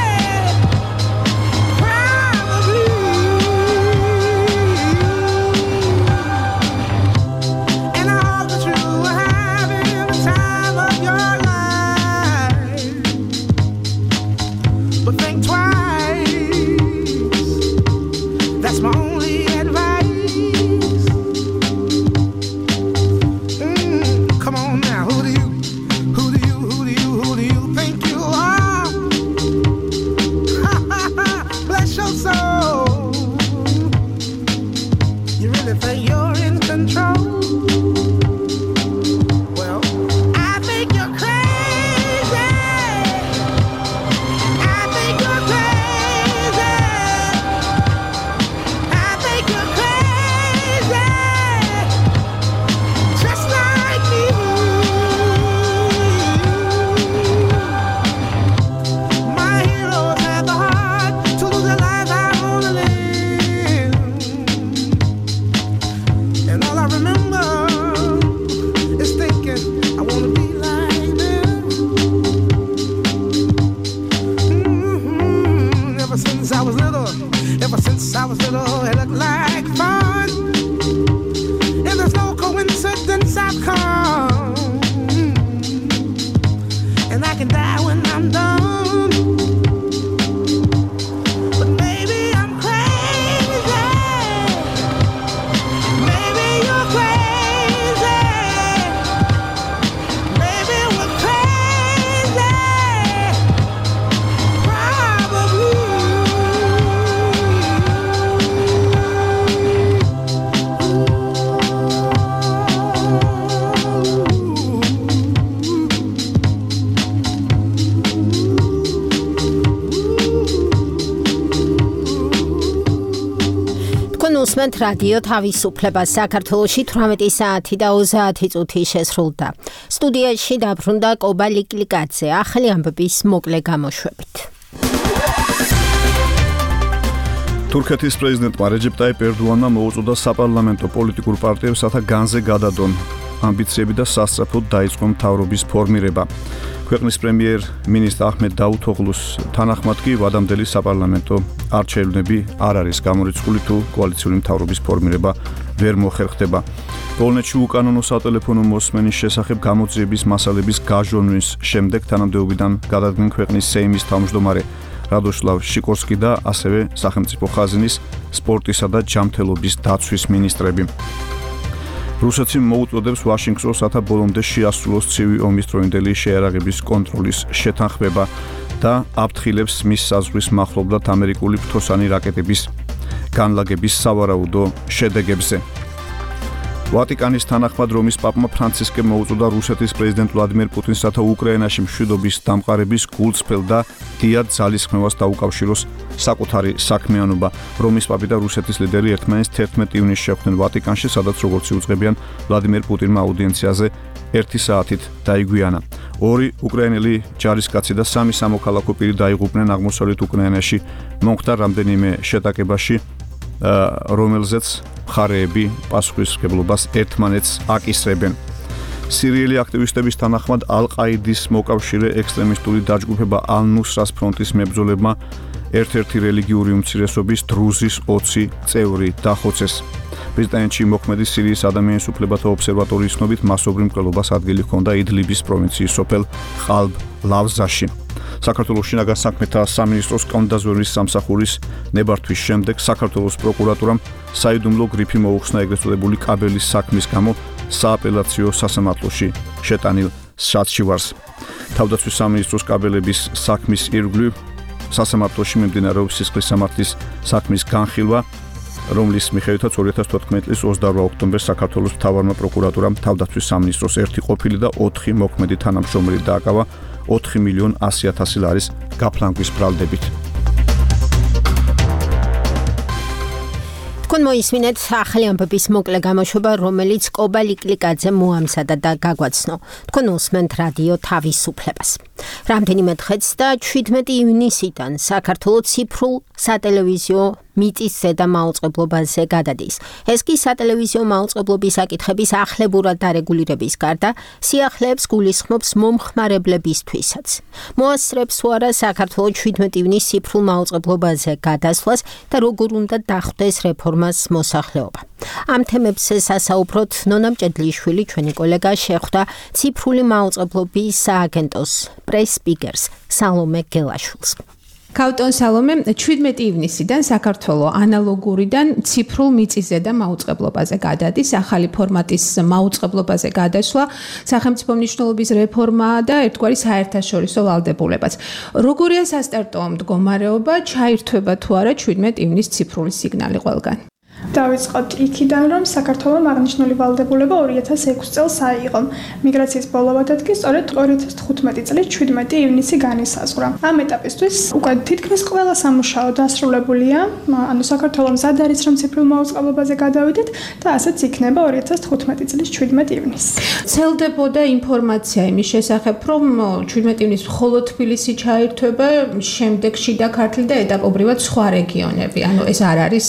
უსმენთ რადიო თავისუფლება. საქართველოში თვრამეტი საათი და ოცდაათი წუთი შესრულდა. სტუდიაში დაბრუნდა კობა ლიკლიკაძე, ახალი ამბების მოკლე გამოშვებით. თურქეთის პრეზიდენტმა რეჯეპ ტაიპ ერდოანმა მოუწოდა საპარლამენტო პოლიტიკურ პარტიებს სათა განზე გადადონ. ამბიციები და სასწრაფოდ დაიწყო მთავრობის ფორმირება. ქვეყნის პრემიერ-მინისტრ აჰმედ დაუთოღლუს თანახმად კი ვადამდელი საპარლამენტო არჩევნები არ არის გამორიცხული თუ კოალიციური მთავრობის ფორმირება ვერ მოხერხდება. პოლონეთში უკანონო სატელეფონო მოსმენის შესახებ გამოძიების მასალების გაჟონვის შემდეგ თანამდებობიდან გადადგნენ ქვეყნის სეიმის თავმჯდომარე რადოსლავ შიკორსკი და ასევე სახელმწიფო ხაზინის სპორტისა და ჯანმრთელობის დაცვის მინისტრები. რუსეთი მოუწოდებს ვაშინგტონს, რათა ბოლომდე შეასრულოს ცივი ომის დროინდელი შეიარაღების კონტროლის შეთანხმება და აფრთხილებს მის საზღვრის მახლობლად ამერიკული ფრთოსანი რაკეტების განლაგების სავარაუდო შედეგებზე. ვატიკანის თანახმად რომის პაპმა ფრანცისკემ მოუწოდა რუსეთის პრეზიდენტ ვლადიმერ პუტინს, რათა უკრაინაში მშვიდობის დამყარების გულწრფელ და დიად ძალისხმევას დაუკავშიროს საკუთარი საქმიანობა. რომის პაპი და რუსეთის ლიდერი ერთმანეთს თერთმეტი ივნისს შეხვდნენ ვატიკანში, სადაც როგორც იუწყებიან ვლადიმერ პუტინმა აუდიენციაზე ერთი საათით დაიგვიანა. ორი უკრაინელი ჯარისკაცი და სამი სამოქალაქო პირი დაიღუპნენ აღმოსავლეთ უკრაინაში მომხდარ რამდენიმე შეტაკებაში, რომელზეც მხარეები პასუხისმგებლობას ერთმანეთს აკისრებენ. სირიელი აქტივისტების თანახმად ალ-ყაიდის მოკავშირე ექსტრემისტული დაჯგუფება ალ-ნუსრას ფრონტის მებრძოლებმა ერთ-ერთი რელიგიური უმცირესობის დრუზის ოცი წევრი დახოცეს. ბრიტანეთში მოქმედი სირიის ადამიანის უფლებათა ობსერვატორიის ცნობით მასობრივ მკვლელობას ადგილი ჰქონდა იდლიბის პროვინციის სოფელ ყალბ ლავზაში. საქართველოს შინაგან საქმეთა სამინისტროს კანონდაზვერვის სამსახურის ნებართვის შემდეგ საქართველოს პროკურატურამ საიდუმლო გრიფი მოუხსნა ეგრეთ წოდებული კაბელის საქმის გამო სააპელაციო სასამართლოში შეტანილ შატშივარს. თავდაცვის სამინისტროს კაბელების საქმის ირგვლივ სასამართლოში მიმდინარეობს სისხლის სამართლის საქმის განხილვა, რომლის მიხედვითაც ორი ათას თოთხმეტი წლის ოცდაორმა ოქტომბერს საქართველოს მთავარმა პროკურატურამ თავდაცვის სამინისტროს ერთი ყოფილი და ოთხი მოქმედი თანამშრომელი დააკავა ოთხი მილიონი ასი ათასი ლარის გაფლანგვის ბრალდებით. თქვენ მოისმინეთ ახალი ამბების მოკლე გამოშვება, რომელიც კობა ლიკლიკაძემ მოამზადა და გაგვაცნო. თქვენ უსმენთ რადიო თავისუფლებას. რამდენიმე დღეც და შვიდმეტი ივნისიდან საქართველოს ციფრულ სატელევიზიო მიწის ზედა მაუწყებლობაზე გადადის. ეს კი სატელევიზიო მაუწყებლობის საკითხების ახლებურად დარეგულირების გარდა სიახლეებს გულისხმობს მომხმარებლებისთვისაც. მოასწრებს თუ არა საქართველოს შვიდმეტი ივნის ციფრულ მაუწყებლობაზე გადასვლას და როგორ უნდა დახვდეს რეფორმას მოსახლეობა. ამ თემებზე სასაუბროთ ნონა მჭედლიშვილი, ჩვენი კოლეგა, შეხვდა ციფრული მაუწყებლობის სააგენტოს პრეს-სპიკერს სალომე გელაშვილს. კავტონ სალომე, შვიდმეტი ივნისიდან საქართველოს ანალოგურიდან ციფრულ მიწისზედა მაუწყებლობაზე გადადის, ახალი ფორმატის მაუწყებლობაზე გადასვლა, სახელმწიფო მნიშვნელობის რეფორმა და ერთგვარი საერთაშორისო ვალდებულებაც. როგორია სასტარტო მდგომარეობა, ჩაირთვება თუ არა შვიდმეტი ივნის ციფრული სიგნალი ყველგან? დავიწყოთ იქიდან, რომ საქართველოს აღნიშნული ვალდებულება ორი ათას ექვსი წელს აიღო. მიგრაციის ბოლო დადგი სწორედ ორი ათას თხუთმეტი წლის შვიდმეტი ივნისი განისაზღვრა. ამ ეტაპისთვის უკვე თითქმის ყველა სამუშაო დასრულებულია, ანუ საქართველოს მზად არის, რომ ციფრულ მაუწყებლობაზე გადავიდეთ და ასეც იქნება ორი ათას თხუთმეტი წლის შვიდმეტი ივნისი. ცელდებოდა ინფორმაცია იმის შესახებ, რომ შვიდმეტი ივნისს მხოლოდ თბილისი ჩაირთვება, შემდეგ შიდა ქართლი და ეტაპობრივად სხვა რეგიონები. ანუ ეს არ არის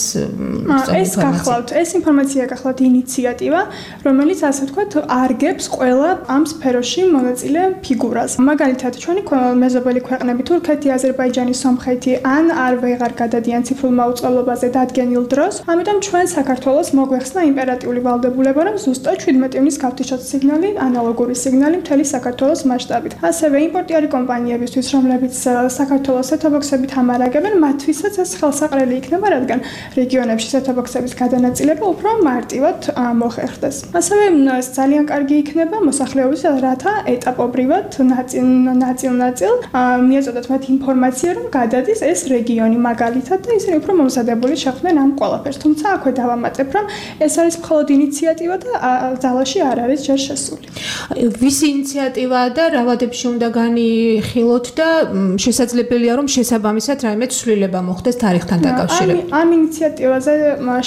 ეს გახლავთ, ეს ინფორმაცია გახლავთ ინიციატივა, რომელიც ასე ვთქვათ, არგებს ყველა ამ სფეროში მონაწილე ფიგურას. მაგალითად, ჩვენი მეზობელი ქვეყნები თურქეთი, აზერბაიჯანი, სომხეთი ან არ ვეღარ გადადიან ციფრულ მაუწყებლობაზე დადგენილ დროს, ამიტომ ჩვენ საქართველოს მოგვეხსნა იმპერატიული ვალდებულება, რომ ზუსტად შვიდმეტი ივნის გავთიშოთ სიგნალი, ანალოგური სიგნალი მთელი საქართველოს მასშტაბით. ასევე იმპორტიარი კომპანიებისთვის, რომლებიც საქართველოს სეტ-ბოქსებით ამარაგებენ, მათთვისაც ეს ხელსაყრელი იქნება, რადგან რეგიონებში სეტ-ბოქსების გადანაწილება უფრო მარტივად მოხერხდეს. ასევე ძალიან კარგი იქნება მოსახლეობის, რათა ეტაპობრივად ნაწილ-ნაწილ მიეწოდათ მათ ინფორმაცია, რომ გადადის ეს რეგიონი მაგალითად და ისინი უფრო მომზადებული შეხვდნენ ამ ყველაფერს. თუმცა აქვე დავამატებ, რომ ეს არის მხოლოდ ინიციატივა და ძალაში არ არის ჯერ შესული. ვისი ინიციატივაა და რა ვადებში უნდა განიხილოთ და შესაძლებელია, რომ შესაბამისად რაიმე ცვლილება მოხდეს თარიღთან დაკავშირებით. ამ ინიციატივაზე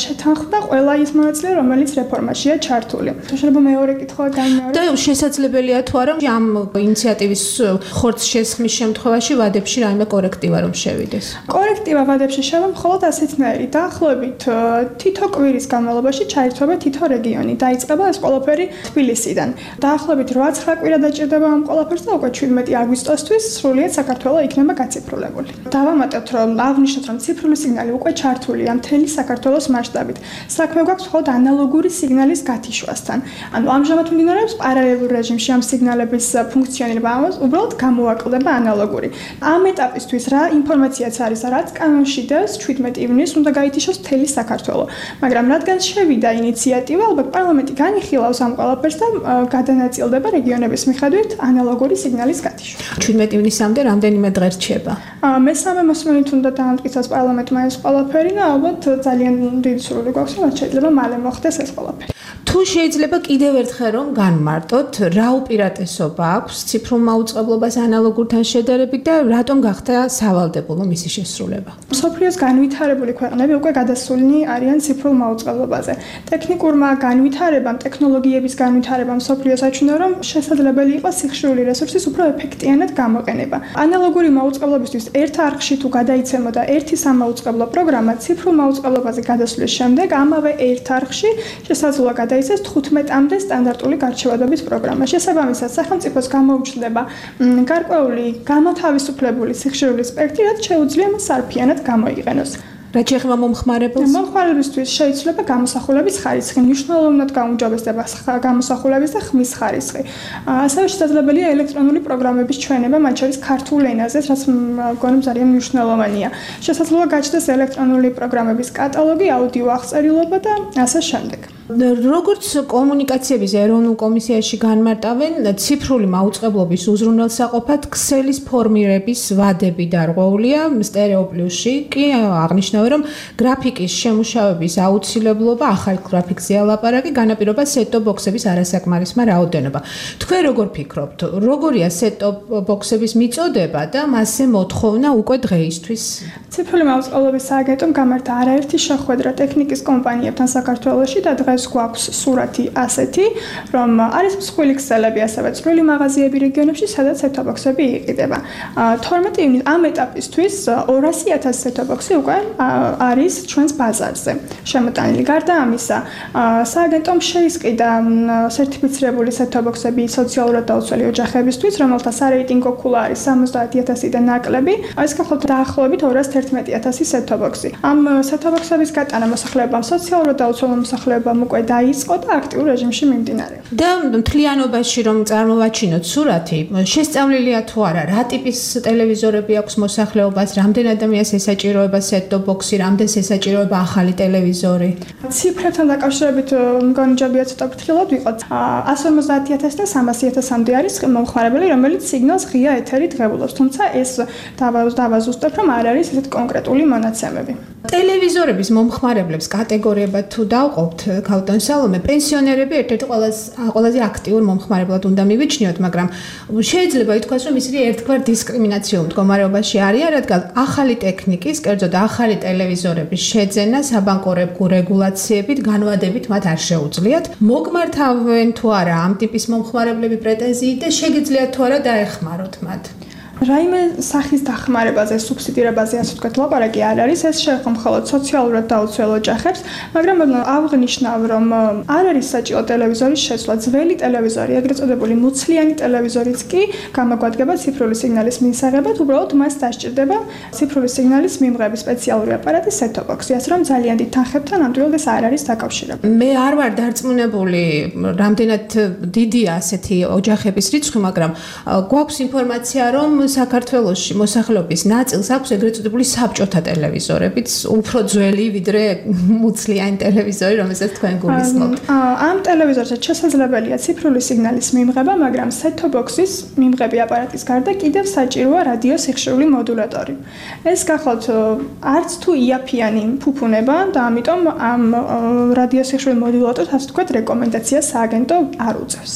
შეთანხმდა ყველა ის მონაწილე, რომელიც რეფორმაშია ჩართული. შეიძლება მეორე კითხვა გამეორე. და შესაძლებელია თუ არა ამ ინიციატივის ხორცს შესხმის შემთხვევაში ვადებში რაიმე კორექტივა რომ შევიდეს. კორექტივა ვადებში შევა მხოლოდ ასეთნაირი დაახლოებით თითო კვირის განმავლობაში ჩაირთვება თითო რეგიონი. დაიწყება ეს ყველაფერი თბილისიდან. დაახლოებით რვა ცხრა კვირა დაჭირდება ამ ყველაფერს და უკვე შვიდმეტი აგვისტოსთვის სრულიად საქართველო იქნება გაციფრულებული. დავამატებთ რომ აღნიშნოთ რომ ციფრული სიგნალი უკვე ჩართულია მთელი საქართველოს მასშტაბით. საქმე გვაქვს მხოლოდ ანალოგური სიგნალის გათიშვასთან. ანუ ამჟამად მიმდინარეობს პარალელურ რეჟიმში ამ სიგნალების ფუნქციონირება, ამას უბრალოდ გამოაკლდება ანალოგური. ამ ეტაპისთვის რა ინფორმაციაც არის, რაც კანონში დევს შვიდმეტი ივნისს უნდა გაითიშოს მთელი საქართველო. მაგრამ რადგან შევიდა ინიციატივა, ალბათ პარლამენტი განიხილავს ამ ყველაფერს და გადანაწილდება რეგიონების მიხედვით ანალოგური სიგნალის გათიშვა. შვიდმეტი ივნისამდე რამდენიმე დღე რჩება? მესამე მოსმენით უნდა დაამტკიცოს პარლამენტმა ეს ყველაფერი და ალბათ ძალიან დიდი სურვილი გვაქვს, რომ შეიძლება მალე მოხდეს ეს ყველაფერი. თუ შეიძლება კიდევ ერთხელ რომ განმარტოთ, რა უპირატესობა აქვს ციფრულ მაუწყებლობას ანალოგურთან შედარებით და რატომ გახდა სავალდებულო მისი შესრულება? მსოფლიოს განვითარებული ქვეყნები უკვე გადასულნი არიან ციფრულ მაუწყებლობაზე. ტექნიკურმა განვითარებამ, ტექნოლოგიების განვითარებამ მსოფლიოს აჩვენა, რომ შესაძლებელი იყო სიხშირული რესურსის უფრო ეფექტიანად გამოყენება. ანალოგური მაუწყებლობისთვის ერთ არხში თუ გადაიცემოდა ერთი სამაუწყებლო პროგრამა, ციფრულ მაუწყებლობაზე გადასვლის შემდეგ ამავე ერთ არხში შესაძლოა გადაიცეს თხუთმეტამდე სტანდარტული გარჩევადობის პროგრამა. შესაბამისად, სახელმწიფოს გამოუჩნდება გარკვეული გამოთავისუფლებული სიხშირული სპექტრი, რაც შეუძლია მას სარფიანად გამოიყენოს. რაც შეეხება მომხმარებელს? მომხმარებელისთვის შეიძლება გამოსახულების ხარისხი, მნიშვნელოვნად გაუმჯობესდება გამოსახულების და ხმის ხარისხი. ასევე შესაძლებელია ელექტრონული პროგრამების ჩვენება, მათ შორის ქართულ ენაზე, რაც მგონი ძალიან მნიშვნელოვანია. შესაძლოა გაჩნდეს ელექტრონული პროგრამების კატალოგი, აუდიო აღწერილობა და ასე შემდეგ. როგორც კომუნიკაციების ეროვნულ კომისიაში განმარტავენ, ციფრული მაუწყებლობის უზრუნველსაყოფად ქსელის ფორმირების ვადები დარღვეულია, სტერეოპლუსში კი აღნიშნავენ, რომ გრაფიკის შემუშავების აუცილებლობა, ახალ გრაფიკზე ალაპარაკი განაპირობა set-top box-ების არასაკმარისმა რაოდენობა. თქვენ როგორ ფიქრობთ, როგორია set-top box-ების მიწოდება და მასზე მოთხოვნა უკვე დღეისთვის? ციფრული მაუწყებლობის სააგენტომ გამართა არაერთი შეხვედრა ტექნიკის კომპანიებთან საქართველოში და დღეს გვაქვს სურათი ასეთი, რომ არის მსხვილი ქსელები, ასევე წვრილი მაღაზიები რეგიონებში, სადაც set-top box-ები იყიდება. თორმეტი ივნისს ამ ეტაპისთვის ორასი ათასი set-top box-ი უკვე არის ჩვენს ბაზარზე შემოტანილი. გარდა ამისა, სააგენტომ შეისყიდა სერტიფიცირებული set-top box-ები სოციალურად დაუცველი ოჯახებისთვის, რომელთა სარეიტინგო ქულა არის სამოცდაათი ათასიდან ნაკლები. ეს გახლავთ დაახლოებით ორას თერთმეტი ათასი set-top box-ი. ამ set-top box-ების გატანა მოსახლეობამ, სოციალურად დაუცველ მოსახლეობამ უკვე დაიწყო და აქტიურ რეჟიმში მიმდინარეობს. და მთლიანობაში რომ წარმოვაჩინოთ სურათი, შესწავლილია თუ არა, რა ტიპის ტელევიზორები აქვს მოსახლეობას, რამდენ ადამიანს ესაჭიროება set-top box-ი, რამდენს ესაჭიროება ახალი ტელევიზორი? ციფრებთან დაკავშირებით მგონი ჯობია ცოტა ფრთხილად ვიყოთ. ასი ორმოცდაათი ათასი და სამასი ათასამდე არის მომხმარებელი, რომელიც სიგნალს ღია ეთერით ღებულობს, თუმცა ეს დავაზუსტებ, რომ არ არის ესეთ კონკრეტული მონაცემები. ტელევიზორების მომხმარებლებს კატეგორიებად თუ დავყოფთ, ქალბატონ სალომე, პენსიონერები ერთ-ერთი ყველაზე აქტიურ მომხმარებლად უნდა მივიჩნიოთ, მაგრამ შეიძლება ითქვას, რომ ისინი ერთგვარ დისკრიმინაციულ მდგომარეობაში არიან, რადგან ახალი ტექნიკის, კერძოდ ახალი ტელევიზორების შეძენა საბანკო რეგულაციებით, განვადებით მათ არ შეუძლიათ. მოგმართავენ თუ არა ამ ტიპის მომხმარებლები პრეტენზიით და შეგიძლიათ თუ არა დაეხმაროთ მათ? რაიმე სახის დახმარებაზე, სუბსიდირებაზე, ასე ვთქვათ, ლაპარაკი არ არის, ეს შეეხება მხოლოდ სოციალურად დაუცველ ოჯახებს, მაგრამ აღნიშნავ, რომ არ არის საჭირო ტელევიზორის შეცვლა. ძველი ტელევიზორი, ეგრეთ წოდებული მუცლიანი ტელევიზორიც კი გამოგვადგება ციფრული სიგნალის მისაღებად, უბრალოდ მას დასჭირდება ციფრული სიგნალის მიმღების სპეციალური აპარატი set-top box-ი, ასე რომ ძალიან დიდ თანხებთან ამდროულად ეს არ არის დაკავშირებული. მე არ ვარ დარწმუნებული, რამდენად დიდია ასეთი ოჯახების რიცხვი, მაგრამ გვაქვს ინფორმაცია, რომ საქართველოში მოსახლეობის ნაწილს აქვს ეგრეთ წოდებული საბჭოთა ტელევიზორებიც, უფრო ძველი ვიდრე მუცლიანი ტელევიზორი, რომელსაც თქვენ გულისხმობთ. ამ ტელევიზორზე შესაძლებელია ციფრული სიგნალის მიმღება, მაგრამ set-top box-ის მიმღები აპარატის გარდა კიდევ საჭიროა რადიო სიხშირული მოდულატორი. ეს გახლავთ არც თუ იაფიანი ფუფუნება და ამიტომ ამ რადიო სიხშირული მოდულატორს, ასე ვთქვათ, რეკომენდაციას სააგენტო არ უწევს.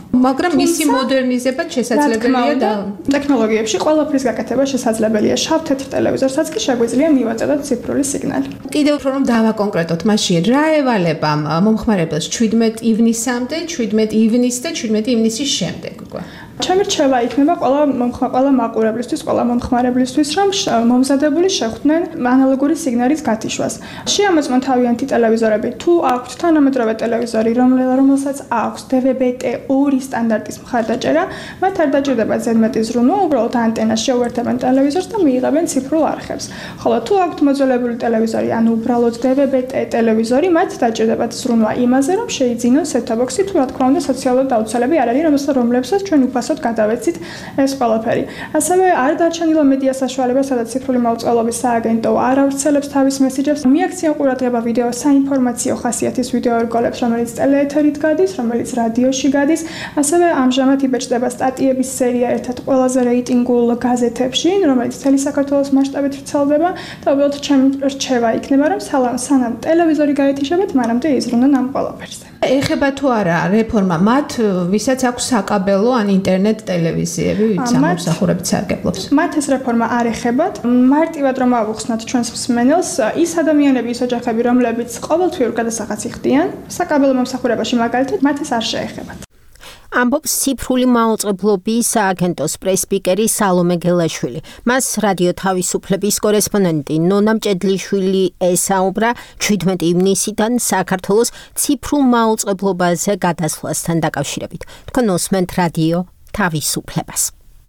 მაგრამ მისი მოდერნიზება შესაძლებელია და ტექნოლოგიებში ყველაფრის გაკეთება შესაძლებელია. შავ-თეთრ ტელევიზორსაც კი შეგვიძლია მივაწოდოთ ციფრული სიგნალი. კიდევ უფრო რომ დავაკონკრეტოთ მაშინ რა ევალება მომხმარებელს შვიდმეტ ივნისამდე, შვიდმეტ ივნისს და შვიდმეტ ივნისის შემდეგ უკვე. ჩემი რჩევა იქნება ყველა ყველა მაყურებლისთვის, ყველა მომხმარებლისთვის, რომ მომზადებული შეხვდნენ ანალოგური სიგნალის გათიშვას. შეამოწმონ თავიანთი ტელევიზორები, თუ აქვთ თანამედროვე ტელევიზორი, რომელსაც აქვს დე ვე ბე ტე ორი სტანდარტის მხარდაჭერა, მათ არ დაჭირდება ზედმეტი ზრუნვა, უბრალოდ ანტენას შეუერთებენ ტელევიზორს და მიიღებენ ციფრულ არხებს. ხოლო თუ აქვთ მოძველებული ტელევიზორი, ანუ უბრალოდ დე ვე ბე ტე ტელევიზორი, მათ დაჭირდებათ ზრუნვა იმაზე, რომ შეიძინონ set-top-box-ი, თუ რა თქმა უნდა სოციალურად დაუცველები არ არის, რომლებსაც ჩვენ უფასოდ გადავეცით ეს ყველაფერი. ასევე არ დარჩენილა მედია საშუალება, სადაც ციფრული მაუწყებლობის სააგენტო არ ავრცელებს თავის მესიჯებს. მიაქცია ყურადღება ვიდეო საინფორმაციო ხასიათის ვიდეო რგოლებს, რომელიც ტელეეთერით გადის, რომელიც რადიოში გადის. ასევე ამჟამად იბეჭდება სტატიების სერია ერთად ყველაზე რეიტინგულ გაზეთებში, რომელიც მთელი საქართველოს მასშტაბით ვრცელდება და უბრალოდ ჩემი რჩევა იქნება, რომ სანამ ტელევიზორი გაეთიშებათ, მანამდე იზრუნონ ამ ყველაფერზე. ეხება თუ არა რეფორმა მათ, ვისაც აქვს საკაბელო ან ინტერნეტ ტელევიზიები, ვინც ამსახურებით სარგებლობს. მათ ეს რეფორმა არ ეხებათ. მარტივად რომ ავუხსნათ ჩვენს მსმენელს, ის ადამიანები, ის ოჯახები, რომლებიც ყოველთვიურ გადასახადს იხდიან, საკაბელო მომსახურებაში მაგალითად, მათ ეს არ შეეხებათ. ამბობს ციფრული მაუწყებლობის სააგენტოს პრეს-სპიკერი სალომე გელაშვილი. მას რადიო თავისუფლების კორესპონდენტი ნონა მჭედლიშვილი ესაუბრა შვიდმეტ ივნისიდან საქართველოს ციფრულ მაუწყებლობაზე გადასვლასთან დაკავშირებით. თქვენ უსმენთ რადიო თავისუფლებას.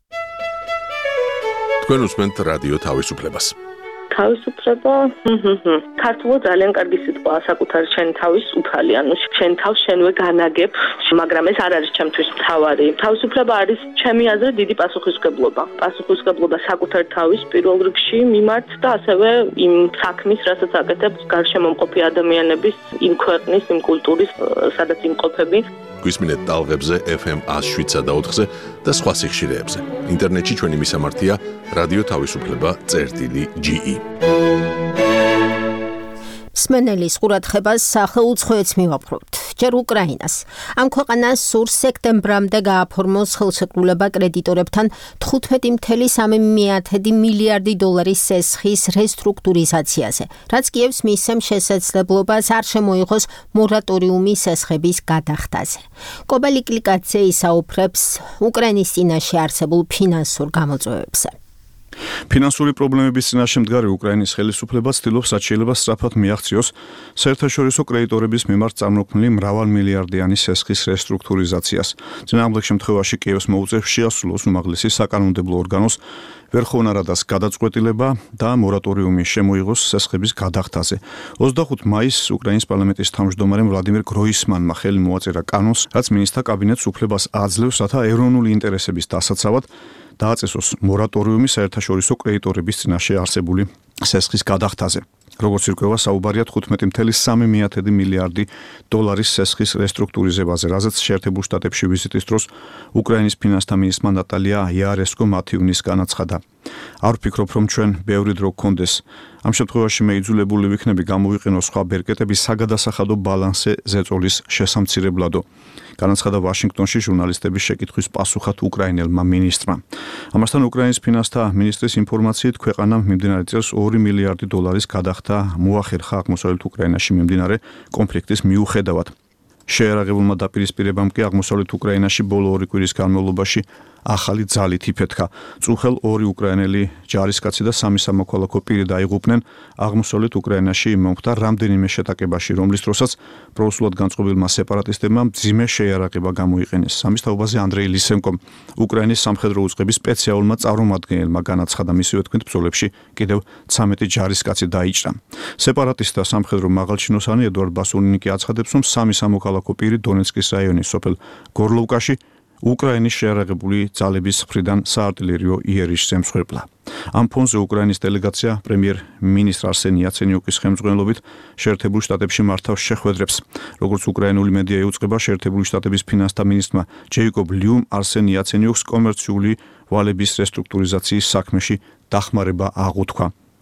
თქვენ უსმენთ რადიო თავისუფლებას. თავისუფლება, ქართულად ძალიან კარგი სიტყვაა, საკუთარი შენი თავის უფალი, ანუ შენ თავს შენვე განაგებ, მაგრამ ეს არ არის ჩემთვის მთავარი. თავისუფლება არის ჩემი აზრით დიდი პასუხისმგებლობა. პასუხისმგებლობა საკუთარი თავის პირველ რიგში მიმართ და ასევე იმ საქმის, რასაც აკეთებ გარშემომყოფი ადამიანების, იმ ქვეყნის, იმ კულტურის, სადაც იმყოფები. გვისმინეთ ტალღებზე ეფ ემ ათს შვიდსა და ოთხზე და სხვა სიხშირეებზე. ინტერნეტში ჩვენი მისამართია რადიო თავისუფლება წერტილი ჯი ი. მსმენელის ყურადღებას სახელუცხოებს მივაპყრობთ. ჯერ უკრაინას. ამ ქვეყანას სურს სექტემბრამდე გააფორმოს ხელშეკრულება კრედიტორებთან თხუთმეტი წუთი სამი მილიარდი დოლარის სესხის რესტრუქტურიზაციაზე, რაც კიევს მისცემ შესაძლებლობას არ შემოიღოს მორატორიუმი სესხების გადახდაზე. კობალი კლიკაძე ისაუბრებს უკრაინის წინაშე არსებულ ფინანსურ გამოწვევებზე. ფინანსური პრობლემების წინაშე მდგარი უკრაინის ხელისუფლება ცდილობს რაც შეიძლება სწრაფად მიაღწიოს საერთაშორისო კრედიტორების მიმართ წარმოქმნილი მრავალმილიარდიანი სესხის რესტრუქტურიზაციას. წინააღმდეგ შემთხვევაში კიევს მოუწევს შეასრულოს უმაღლესი საკანონმდებლო ორგანოს ვერხოვნა რადას გადაწყვეტილება და მორატორიუმი შემოიღოს სესხების გადახდაზე. ოცდახუთი მაისს უკრაინის პარლამენტის თავმჯდომარემ ვლადიმერ გროისმანმა ხელი მოაწერა კანონს, რაც მინისტრთა კაბინეტს უფლებას აძლევს, რათა ეროვნული ინტერესების დასაცავად დააწესოს მორატორიუმი საერთაშორისო კრედიტორების წინაშე არსებული სესხის გადახდაზე. როგორც ირკვევა, საუბარია თხუთმეტი წუთი სამი მილიარდი დოლარის სესხის რესტრუქტურიზებაზე, რაზეც შეერთებულ შტატებში ვიზიტის დროს უკრაინის ფინანსთა მინისტრმა ნატალია იარესკო მათ ივნისს განაცხადა. არ ვფიქრობ, რომ ჩვენ ბევრი დრო გქონდეს. ამ შემთხვევაში მე იძულებული ვიქნები გამოვიყენო სხვა ბერკეტების საგადასახადო ბალანსზე ზეწოლის შესამცირებლადო. განაცხადა ვაშინგტონში ჟურნალისტების შეკითხვის პასუხად უკრაინელმა მინისტრმა. ამასთან უკრაინის ფინანსთა მინისტრის ინფორმაციით ქვეყანამ მიმდინარე წელს ორი მილიარდი დოლარის გადახდა მოახერხა აღმოსავლეთ უკრაინაში მიმდინარე კონფლიქტის მიუხედავად. შეერაღებულმა დაპირისპირებამ კი აღმოსავლეთ უკრაინაში ბოლო ორი კვირის განმავლობაში ახალი ძალით იფეთქა. წუხელ ორი უკრაინელი ჯარისკაცი და სამი სამოქალაქო პირი დაიღუპნენ აღმოსავლეთ უკრაინაში მომხდარ რამდენიმე შეტაკებაში, რომლის დროსაც პროუსულად განწყობილმა სეპარატისტებმა მძიმე შეიარაღება გამოიყენეს. სამის თაობაზე ანდრეი ლისენკომ, უკრაინის სამხედრო უწყების სპეციალურმა წარმომადგენელმა განაცხადა, მისივე თქმით ბრძოლებში კიდევ ცამეტი ჯარისკაცი დაიჭრა. სეპარატისტთა სამხედრო მაღალჩინოსანი ედვარდ ბასურნიკი აცხადებს, რომ სამი სამოქალაქო პირი დონეცკის რაიონის სოფელ გორლოვკაში უკრაინის შეიარაღებული ძალების მხრიდან საარტილერიო იერიშს ემსხვერპლა. ამ ფონზე უკრაინის დელეგაცია პრემიერ-მინისტრ არსენ იაცენიუკის ხელმძღვანელობით შეერთებულ შტატებში მართავს შეხვედრებს. როგორც უკრაინული მედია იუწყება, შეერთებული შტატების ფინანსთა მინისტრმა ჯეიკობ ლიუმ არსენ იაცენიუკს კომერციული ვალების რესტრუქტურიზაციის საქმეში დახმარება აღუთქვა.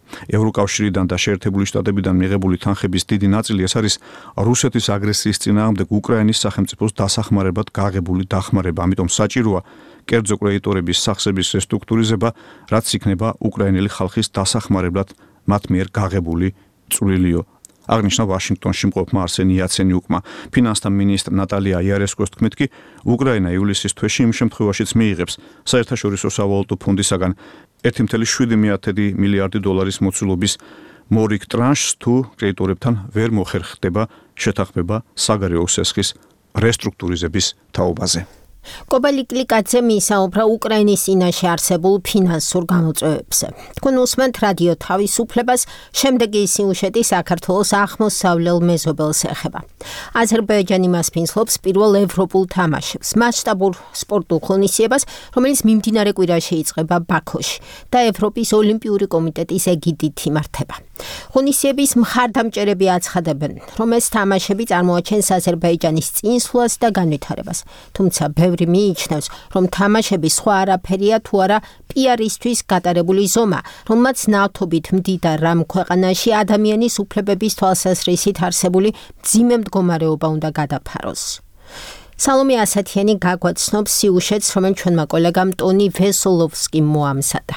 ევროკავშირიდან და შეერთებული შტატებიდან მიღებული თანხების დიდი ნაწილი ეს არის რუსეთის აგრესიის წინააღმდეგ უკრაინის სახელმწიფოს დასახმარებლად გაღებული დახმარება. ამიტომ საჭიროა კერძო კრედიტორების სახსების რესტრუქტურიზება, რაც იქნება უკრაინელი ხალხის დასახმარებლად მათ მიერ გაღებული წვლილიო. აღნიშნა ვაშინგტონში მყოფმა არსენი იაცენიუკმა. ფინანსთა მინისტრ ნატალია იარესკოს თქმით კი, უკრაინა ივლისის თვეში იმ შემთხვევაშიც მიიღებს საერთაშორისო სავალუტო ფონდისაგან ერთი წუთი შვიდი მილიარდი დოლარის მოცულობის მორიგ ტრანშს, თუ კრედიტორებთან ვერ მოხერხდება შეთანხმება საგარეო უსესხის რესტრუქტურიზების თაობაზე. კობალიკლიკაძე მისაუბრა უკრაინის წინაშე არსებულ ფინანსურ გამოწვევებზე. თქვენ უსმენთ რადიო თავისუფლებას, შემდეგი სიუჟეტი საქართველოს აღმოსავლელ მეზობელს ეხება. აზერბაიჯანი მასპინძლობს პირველ ევროპულ თამაშებს, მასშტაბურ სპორტულ ღონისძიებას, რომელიც მიმდინარე კვირაში იწყება ბაქოში და ევროპის ოლიმპიური კომიტეტის ეგიდით იმართება. ღონისძიების მხარდამჭერები აცხადებენ, რომ ეს თამაშები წარმოაჩენს აზერბაიჯანის წინსვლას და განვითარებას, თუმცა ბევრი მიიჩნევს, რომ თამაშები სხვა არაფერია თუ არა პიარისთვის გატარებული ზომა, რომელმაც ნავთობით მდიდარ რამ ქვეყანაში ადამიანის უფლებების თვალსაზრისით არსებული მძიმე მდგომარეობა უნდა გადაფაროს. სალომე ასათიანი გაგვაცნობს სიუჟეტს, რომელიც ჩვენმა კოლეგამ ტონი ვესოლოვსკიმ მოამზადა.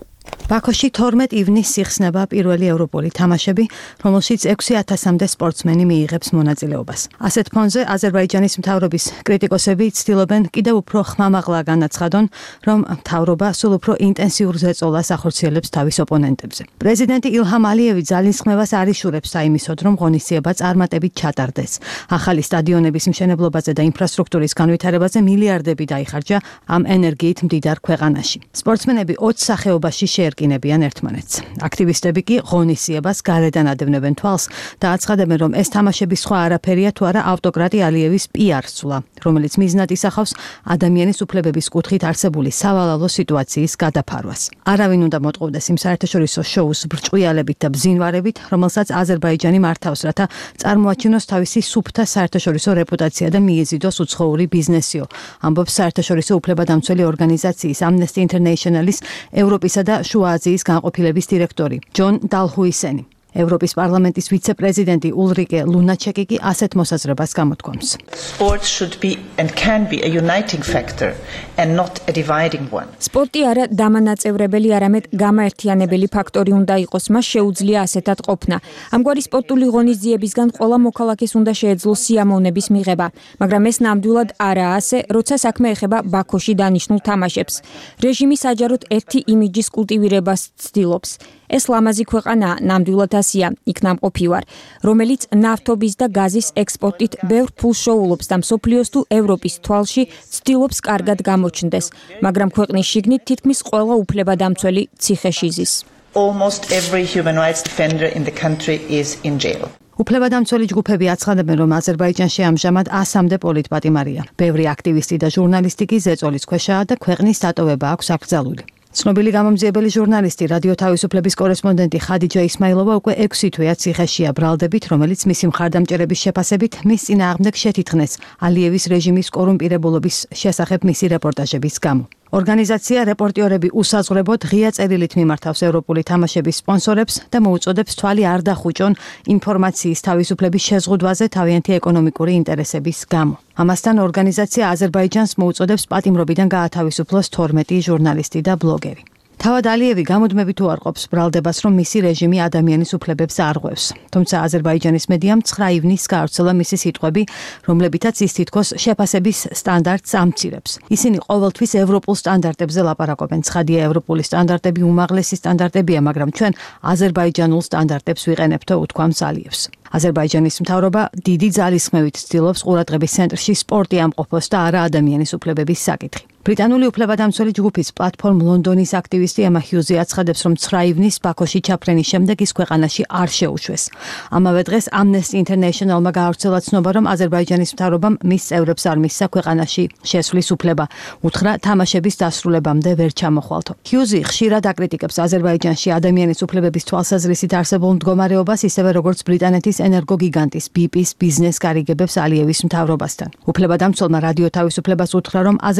ბაქოში თორმეტ ივნისს იხსნება პირველი ევროპული თამაშები, რომელშიც ექვსი ათასამდე სპორტსმენი მიიღებს მონაწილეობას. ასეთ ფონზე აზერბაიჯანის მთავრობის კრიტიკოსები ცდილობენ კიდევ უფრო ხმამაღლა განაცხადონ, რომ მთავრობა სულ უფრო ინტენსიურ ზეწოლას ახორციელებს თავის ოპონენტებზე. პრეზიდენტი ილჰამ ალიევი ძალისხმევას არ იშურებს საიმისოდ, რომ ღონისძიება წარმატებით ჩატარდეს. ახალი სტადიონების მშენებლობაზე და ინფრასტრუქტურის განვითარებაზე მილიარდები დაიხარჯა ამ ენერგიით მდიდარ ქვეყანაში. სპორტსმენები ოცი სახეობაში შეერკინებიან ერთმანეთს. აქტივისტები კი ღონისძიებას გარედან ადევნებენ თვალს და აცხადებენ, რომ ეს თამაშები სხვა არაფერია თუ არა ავტოკრატი ალიევის პიარ სვლა, რომელიც მიზნად ისახავს ადამიანის უფლებების კუთხით არსებული სავალალო სიტუაციის გადაფარვას. არავინ უნდა მოტყუდეს იმ საერთაშორისო შოუს ბრჭყვიალებით და ბზინვარებით, რომელსაც აზერბაიჯანი მართავს, რათა წარმოაჩინოს თავისი სუფთა საერთაშორისო რეპუტაცია და მიეზიდოს უცხოური ბიზნესიო, ამბობს საერთაშორისო უფლებადამცველი ორგანიზაციის Amnesty International-ის ევროპისა და შუა აზიის განყოფილების დირექტორი ჯონ დალჰუისენი. ევროპის პარლამენტის ვიცე-პრეზიდენტი ულრიკე ლუნაჩეკი კი ასეთ მოსაზრებას გამოთქვამს. Sports should be and can be a uniting factor and not a dividing one. სპორტი არა დამანაწევრებელი, არამედ გამაერთიანებელი ფაქტორი უნდა იყოს, მას შეუძლია ასეთად ყოფნა. ამგვარი სპორტული ღონისძიებისგან ყველა მოქალაქეს უნდა შეეძლოს სიამოვნების მიღება, მაგრამ ეს ნამდვილად არაა ასე, როცა საქმე ეხება ბაქოში დანიშნულ თამაშებს. რეჟიმი საჯაროდ ერთი იმიჯის კულტივირებას ცდილობს. ეს ლამაზი ქვეყანაა, ნამდვილად ასია, იქ ნამყოფი ვარ, რომელიც ნავთობის და გაზის ექსპორტით ბევრ ფულს შოულობს და მსოფლიოს თუ ევროპის თვალში ცდილობს კარგად გამოჩნდეს, მაგრამ ქვეყნის შიგნით თითქმის ყველა უფლებადამცველი ციხეში ზის. Almost every human rights defender in the country is in jail. უფლებადამცველი ჯგუფები აცხადებენ, რომ აზერბაიჯანში ამჟამად ასამდე პოლიტპატიმარია. ბევრი აქტივისტი და ჟურნალისტი კი ზეწოლის ქვეშაა და ქვეყნის დატოვება აქვს აკრძალული. ცნობილი გამომძიებელი ჟურნალისტი, რადიო თავისუფლების კორესპონდენტი ხადიჯა ისმაილოვა უკვე ექვსი თვეა ციხეშია ბრალდებით, რომელიც მისი მხარდამჭერების შეფასებით მის წინააღმდეგ შეთითქმეს ალიევის რეჟიმის კორუმპირებულობის შესახებ მისი რეპორტაჟების გამო. ორგანიზაცია რეპორტიორები უსაზღვრებოდ ღია წერილით მიმართავს ევროპული თამაშების სპონსორებს და მოუწოდებს თვალი არ დახუჭონ ინფორმაციის თავისუფლების შეზღუდვაზე თავიანთი ეკონომიკური ინტერესების გამო. ამასთან ორგანიზაცია აზერბაიჯანს მოუწოდებს პატიმრობიდან გაათავისუფლოს თორმეტი ჟურნალისტი და ბლოგერი. თავად ალიევი გამუდმებით უარყოფს ბრალდებას, რომ მისი რეჟიმი ადამიანის უფლებებს არღვევს. თუმცა აზერბაიჯანის მედიამ ცხრა ივნისს გაავრცელა მისი სიტყვები, რომლებითაც ის თითქოს შეფასების სტანდარტს ამცირებს. ისინი ყოველთვის ევროპულ სტანდარტებზე ლაპარაკობენ. ცხადია, ევროპული სტანდარტები უმაღლესი სტანდარტებია, მაგრამ ჩვენ აზერბაიჯანულ სტანდარტებს ვიყენებთო, უთქვამს ალიევს. აზერბაიჯანის მთავრობა დიდი ძალისხმევით ცდილობს ყურადღების ცენტრში სპორტი ამყოფოს და არა ადამიანის უფლებების საკითხი. ბრიტანული უფლებადამცველი ჯგუფის პლატფორმ ლონდონის აქტივისტი ემა ჰიუზი აცხადებს, რომ ცხრა ივნისს ბაქოში ჩაფრენის შემდეგ ის ქვეყანაში არ შეუშვეს. ამავე დღეს Amnesty International-მა გაავრცელა ცნობა, რომ აზერბაიჯანის მთავრობამ მის წევრებს არ მისცა ქვეყანაში შესვლის უფლება, უთხრა თამაშების დასრულებამდე ვერ ჩამოხვალთო. ჰიუზი ხშირად აკრიტიკებს აზერბაიჯანში ადამიანის უფლებების თვალსაზრისით არსებულ მდგომარეობას, ისევე როგორც ბრიტანეთის ენერგოგიგანტის ბი პის ბიზნეს გარიგებებს ალიევის მთავრობასთან. უფლებადამცველმა რადიო თავისუფლებას უთხრა, რომ აზერბაიჯანში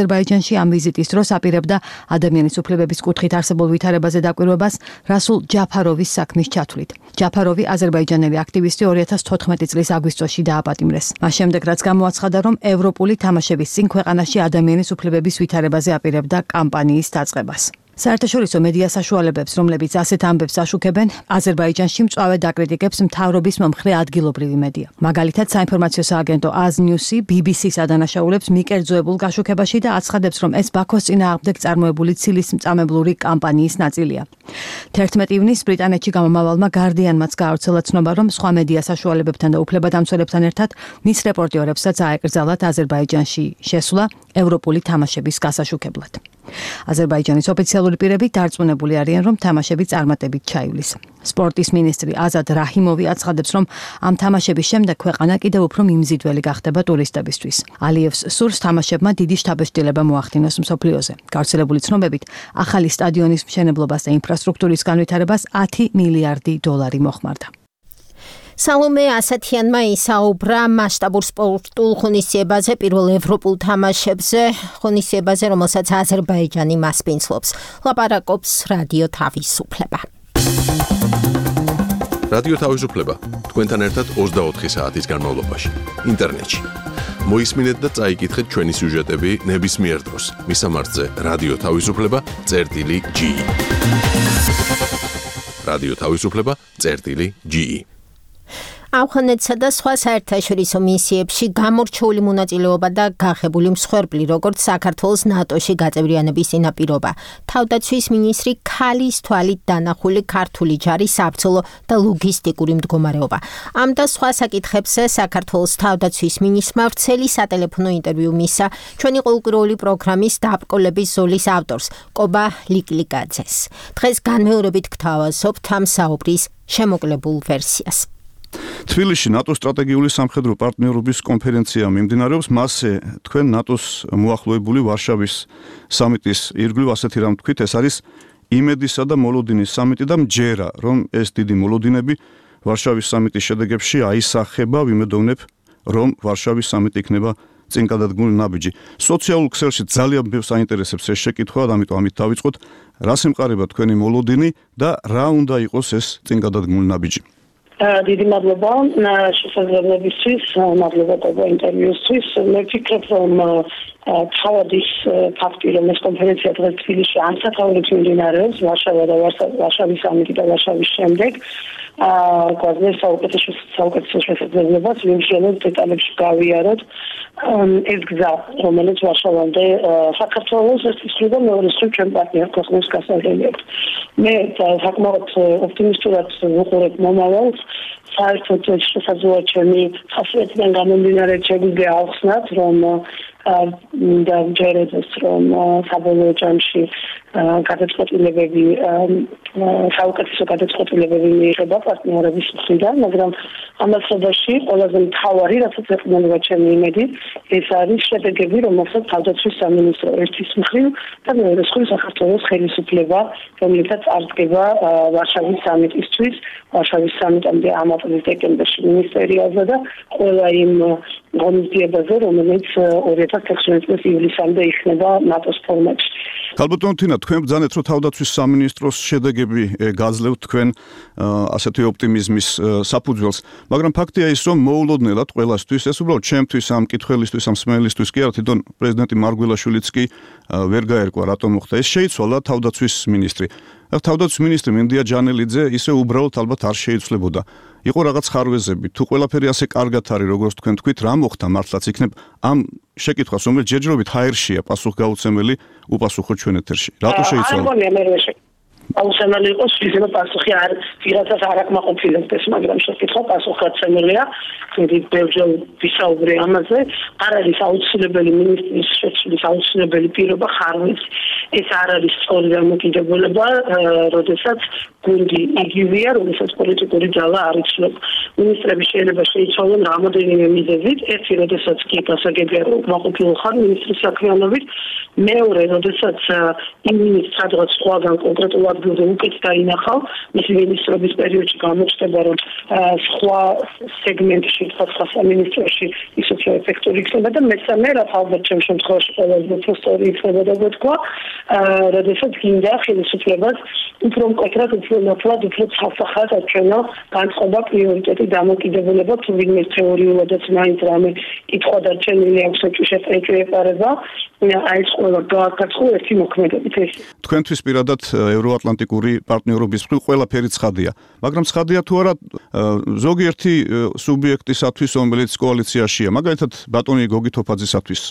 ქვეყანაში ამ ვიზიტის დროს აპირებდა ადამიანის უფლებების კუთხით არსებულ ვითარებაზე დაკვირვებას რასულ ჯაფაროვის საქმის ჩათვლით. ჯაფაროვი აზერბაიჯანელი აქტივისტი ორი ათას თოთხმეტი წლის აგვისტოში დააპატიმრეს. მას შემდეგ რაც გამოაცხადა, რომ ევროპული თამაშების წინ ქვეყანაში ადამიანის უფლებების ვითარებაზე აპირებდა კამპანიის დაწყებას. საერთაშორისო მედია საშუალებებს, რომლებიც ასეთ ამბებს აშუქებენ, აზერბაიჯანში მწვავე დაკრიტიკებს მთავრობის მომხრე ადგილობრივი მედია. მაგალითად, საინფორმაციო სააგენტო აზ ნიუსი ბი ბი სის ადანაშაულებს მიკერძოებულ გაშუქებაში და აცხადებს, რომ ეს ბაქოს წინააღმდეგ წარმოებული ცილის მწამებლური კამპანიის ნაწილია. თერთმეტი ივნისს ბრიტანეთში გამომავალმა გარდიანმაც გაავრცელა ცნობა, რომ სხვა მედია საშუალებებთან და უფლებადამცველებთან ერთად მის რეპორტიორებსაც აეკრძალათ აზერბაიჯანში შესვლა ევროპული თამაშების გასაშუქებლად. აზერბაიჯანის ოფიციალური პირები დარწმუნებული არიან, რომ თამაშები წარმატებით ჩაივლის. სპორტის მინისტრი აზად რაჰიმოვი აცხადებს, რომ ამ თამაშების შემდეგ ქვეყანა კიდევ უფრო მიმზიდველი გახდება ტურისტებისთვის. ალიევს სურს თამაშებმა დიდი შთაბეჭდილება მოახდინოს მსოფლიოზე. გავრცელებული ცნობებით, ახალი სტადიონის მშენებლობას და ინფრასტრუქტურის განვითარებას ათი მილიარდი დოლარი მოხმარდა. სალომე ასათიანმა ისაუბრა მასშტაბურ სპორტულ ღონისძიებაზე, პირველ ევროპულ თამაშებზე, ღონისძიებაზე, რომელსაც აზერბაიჯანი მასპინძლობს. ლაპარაკობს რადიო თავისუფლება. რადიო თავისუფლება თქვენთან ერთად ოცდაოთხი საათის განმავლობაში ინტერნეტში. მოისმინეთ და წაიკითხეთ ჩვენი სიუჟეტები ნებისმიერ დროს. მისამართზე რადიო თავისუფლება წერტილი ჯი. რადიო თავისუფლება წერტილი ჯი. ავღანეთსა და სხვა საერთაშორისო მისიებში გამორჩეული მონაწილეობა და გაღებული მსხვერპლი, როგორც საქართველოს ნატოში გაწევრიანების წინაპირობა. თავდაცვის მინისტრი ქალის თვალით დანახული ქართული ჯარის საბრძოლო და ლოგისტიკური მდგომარეობა. ამ და სხვა საკითხებზე საქართველოს თავდაცვის მინისტრმა ვრცელი სატელეფონო ინტერვიუ მისცა ჩვენი ყოველკვირეული პროგრამის დაბრკოლების ზოლის ავტორს, კობა ლიკლიკაძეს. დღეს განმეორებით გთავაზობთ ამ საუბრის შემოკლებულ ვერსიას. თბილისში ნატოს სტრატეგიული სამხედრო პარტნიორობის კონფერენცია მიმდინარეობს. მასზე თქვენ ნატოს მოახლოებული ვარშავის სამიტის ირგვლივ ასეთი რამ თქვით, ეს არის იმედისა და მოლოდინის სამიტი და მჯერა, რომ ეს დიდი მოლოდინები ვარშავის სამიტის შედეგებში აისახება. ვიმედოვნებ, რომ ვარშავის სამიტი იქნება წინგადადგმული ნაბიჯი. სოციალურ ქსელში ძალიან ბევრს აინტერესებს ეს შეკითხვა, ამიტომ ამით დავიწყოთ. რა სიმყარება თქვენი მოლოდინი და რა უნდა იყოს ეს წინგადადგმული ნაბიჯი? დიდი მადლობა შესაძლებლობისთვის, მადლობა და ინტერვიუსთვის. მე ვფიქრობ, რომ თავად ის ფაქტი, რომ ეს კონფერენცია დღეს თბილისში ამსათავრით მიმდინარეობს, ვარშავა და ვარშავის სამიტი და ვარშავის შემდეგ, გვაძლევს საუკეთესო საუკეთესო შესაძლებლობას ვიმშენოთ დეტალებში გავიაროთ ეს გზა, რომელიც ვარშავამდე საქართველოს ერთის მხრივ და მეორეს მხრივ ჩვენ პარტნიორ ქვეყნებს გასავლელი აქვს. მე საკმაოდ ოპტიმისტურად ვუყურებ მომავალს. საერთოდ შესაძლოა ჩემი ხასიათიდან გამომდინარე შეგვიძლია ავხსნათ, რომ და ჯერედოს რომ საბოლოო ჯამში გადაწყვეტილებები საუკეთესო გადაწყვეტილებები მიიღება პარტნიორების მხრიდან, მაგრამ ამასობაში ყველაზე მთავარი, რასაც ეყრდნობა ჩემი იმედი, ეს არის შედეგები, რომელსაც თავდაცვის სამინისტრო ერთის მხრივ და მეორეს მხრივ საქართველოს ხელისუფლება, რომლითაც წარდგება ვარშავის სამიტისთვის, ვარშავის სამიტამდე ამ წლის დეკემბერში მინისტერიალზე და ყველა იმ ღონისძიებაზე, რომელიც ორი ათას ექვსმეტი წლის ივლისამდე იქნება ნატოს ფორმატში. ქალბატონო თინა, თქვენ ბრძანეთ, რომ თავდაცვის სამინისტროს შედეგები გაძლევთ თქვენ ასეთი ოპტიმიზმის საფუძველს, მაგრამ ფაქტია ის, რომ მოულოდნელად ყველასთვის, ეს უბრალოდ ჩემთვის, ამ მკითხველისთვის, ამ სმენელისთვის კი არა, თვითონ პრეზიდენტი მარგველაშვილიც კი ვერ გაერკვა, რატომ მოხდა ეს. შეიცვალა თავდაცვის მინისტრი. თავდაცვის მინისტრი მინდია ჯანელიძე ისე უბრალოდ ალბათ არ შეიცვლებოდა. იყო რაღაც ხარვეზები, თუ ყველაფერი ასე კარგად არის, როგორც თქვენ თქვით, რა მოხდა მართლაც იქნებ ამ შეკითხვას, რომელიც ჯერჯერობით ჰაერშია პასუხგაუცემელი უპასუხო ჩვენ ეთერში. რატო შეიცვალა? აუცილებელი იყოს შეიძლება პასუხი არ ვიღაცას არ აკმაყოფილებდეს, მაგრამ შეკითხვა პასუხგაცემელია. დიდი ბევრჯერ ვისაუბრე ამაზე, არ არის აუცილებელი მინისტრის შეცვლის აუცილებელი პირობა ხარვეზი. ეს არ არის სწორი დამოკიდებულება, როდესაც გუნდი იგივეა, როდესაც პოლიტიკური ძალა არ იცვლება. მინისტრები შეიძლება შეიცვალონ რამოდენიმე მიზეზით, ერთი როდესაც კი გასაგებია რომ უკმაყოფილო ხარ მინისტრის საქმიანობით, მეორე, როდესაც იმ მინისტრად რაღაც სხვაგან კონკრეტულად გულზე უკეთ დაინახავ, მისი მინისტრობის პერიოდში გამოჩნდება, რომ სხვა სეგმენტში, სხვა სამინისტროში ის უფრო ეფექტური იქნება და მესამე, რაც ალბათ ჩემს შემთხვევაში ყველაზე უფრო სწორი იქნება და გვეთქვა, როდესაც გინდა ხელისუფლებას უფრო მკვეთრად, უფრო ნათლად, უფრო ცალსახად აჩვენა განწყობა პრიორიტეტი დამოკიდებულება თუ ვინმე თეორიულადაც მაინც რამე კითხვა დარჩენილი აქვს ეჭვი ეყარება, აი ეს ყველა გააკეთო ერთი მოქმედებით ეს. თქვენთვის პირადად ევროატლანტიკური პარტნიორობის მხრივ ყველაფერი ცხადია, მაგრამ ცხადია თუ არა ზოგიერთი სუბიექტისათვის, რომელიც კოალიციაშია, მაგალითად ბატონი გოგი თოფაძისათვის.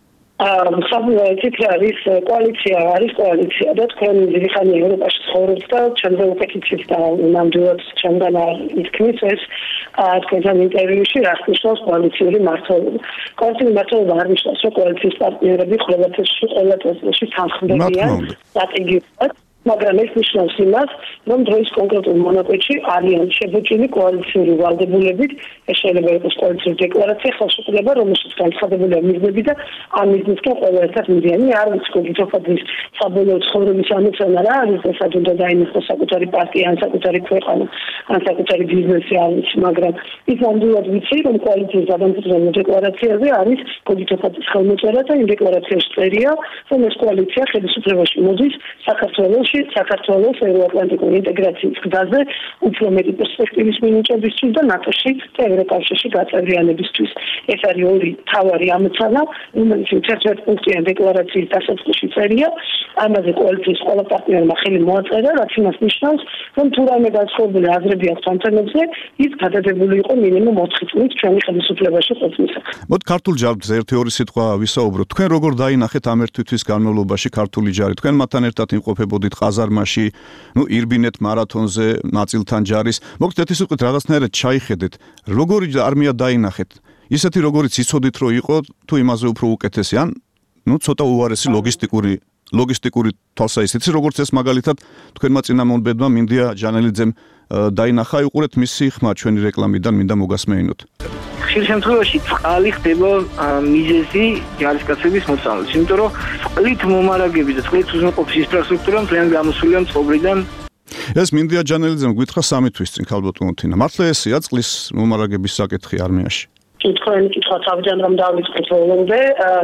საბურავით არის კოალიცია, არის კოალიცია და თქვენ დიდი ხანი ევროპაში ცხოვრობთ და ჩემზე უკეთიცით და ნამდვილად ჩემგან ითქმის ეს თქვენთან ინტერვიუში რას ნიშნავს კოალიციური მმართველობა. კოალიციური მმართველობა არ ნიშნავს, რომ კოალიციის პარტნიორები ყველაფერში ყველა წესში თანხმდებიან სტრატეგიულად, მაგრამ ეს ნიშნავს იმას, რომ დროის კონკრეტულ მონაკვეთში არიან შებუჭილი კოალიციური ვალდებულებით, ეს შეიძლება იყოს კოალიციური დეკლარაცია, ხელშეკრულება, რომელშიც განცხადებულია მიზნები და ამ მიზნებთან ყველა ერთად მიდიანი არ ვიცი გოგი თოფაძის საბოლოო ცხოვრების ამოცანა რა არის, ესაც უნდა დაინახოს საკუთარი პარტია, ან საკუთარი ქვეყანა, ან საკუთარი ბიზნესი არ ვიცი, მაგრამ ის ნამდვილად ვიცი, რომ კოალიციის გადამფრენო დეკლარაციაზე არის გოგი თოფაძის ხელმოწერა და იმ დეკლარაციაში წერია, რომ ეს კოალიცია ხელისუფლებაში მოდის საქართველოში საქართველოს ევროატლანტიკური ინტეგრაციის გზაზე უფრო მეტი პერსპექტივის მინიჭებისთვის და ნატოში და ევროკავშირში გაწევრიანებისთვის. ეს არის ორი მთავარი ამოცანა, რომელიც ერთ-ერთი პუნქტია დეკლარაციის დასაწყისში წერია. ამაზე კოალიციის ყველა პარტნიორმა ხელი მოაწერა, რაც იმას ნიშნავს, რომ თუ რამე განსხვავებული აზრები აქვს ამ თემებზე, ის გადადებული იყო მინიმუმ ოთხი წლით ჩვენი ხელისუფლებაში ყოფნისას. მოდ ქართულ ჯარს ერთი ორი სიტყვა ვისაუბროთ. თქვენ როგორ დაინახეთ ამ ერთი თვის განმავლობაში ქართული ჯარი? თქვენ მათთან ერთად იმყოფებოდით ყაზარმაში, ნუ ირბინეთ მარათონზე, ნაწილთან ჯარის. მოგეთ ერთი სიტყვით რაღაცნაირად ჩაიხედეთ. როგორი არმია დაინახეთ? ისეთი როგორიც იცოდით რომ იყო, თუ იმაზე უფრო უკეთესი, ან ნუ ცოტა უარესი ლოგისტიკური ლოგისტიკური თვალსაჩინო, როგორც ეს მაგალითად თქვენმა წინამორბედმა მინდია ჯანელიძემ დაინახა, უყურეთ მისი ხმა ჩვენი რეკლამიდან, მინდა მოგასმეინოთ. ხშირ შემთხვევაში წყალი ხდება მიზეზი ჯარისკაცების მოწამვლის, იმიტომ რომ წყლით მომარაგების და წყლით უზრუნველყოფის ინფრასტრუქტურა მთლიან გამოსულია წყობრიდან. ეს მინდია ჯანელიძემ გითხრა სამი თვის წინ ქალბატონო თინა. მართლა ესეა წყლის მომარაგების საკითხი არმიაში? თქვენი კითხვა თავიდან რომ დავიწყოთ ბოლომდე,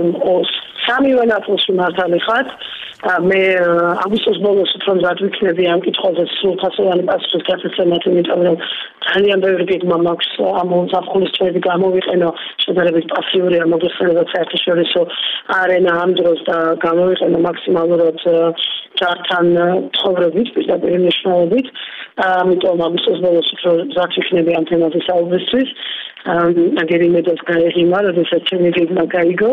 სამივე ნაწილში მართალი ხართ. მე აგვისტოს ბოლოს უფრო მზად ვიქნები ამ კითხვაზე სრულფასოვანი პასუხის გასაცემად, იმიტომ რომ ძალიან ბევრი გეგმა მაქვს ამ ზაფხულის თვეები გამოვიყენო, შედარებით პასიურია მოგეხსენებათ საერთაშორისო არენა ამ დროს და გამოვიყენო მაქსიმალურად ჯართან ცხოვრებით, პირდაპირ მნიშვნელობით. ამიტომ აგვისტოს ბოლოს უფრო მზად ვიქნები ამ თემაზე საუბრისთვის. აგერ იმედოს გაეღიმა, როდესაც ჩემი გეგმა გაიგო.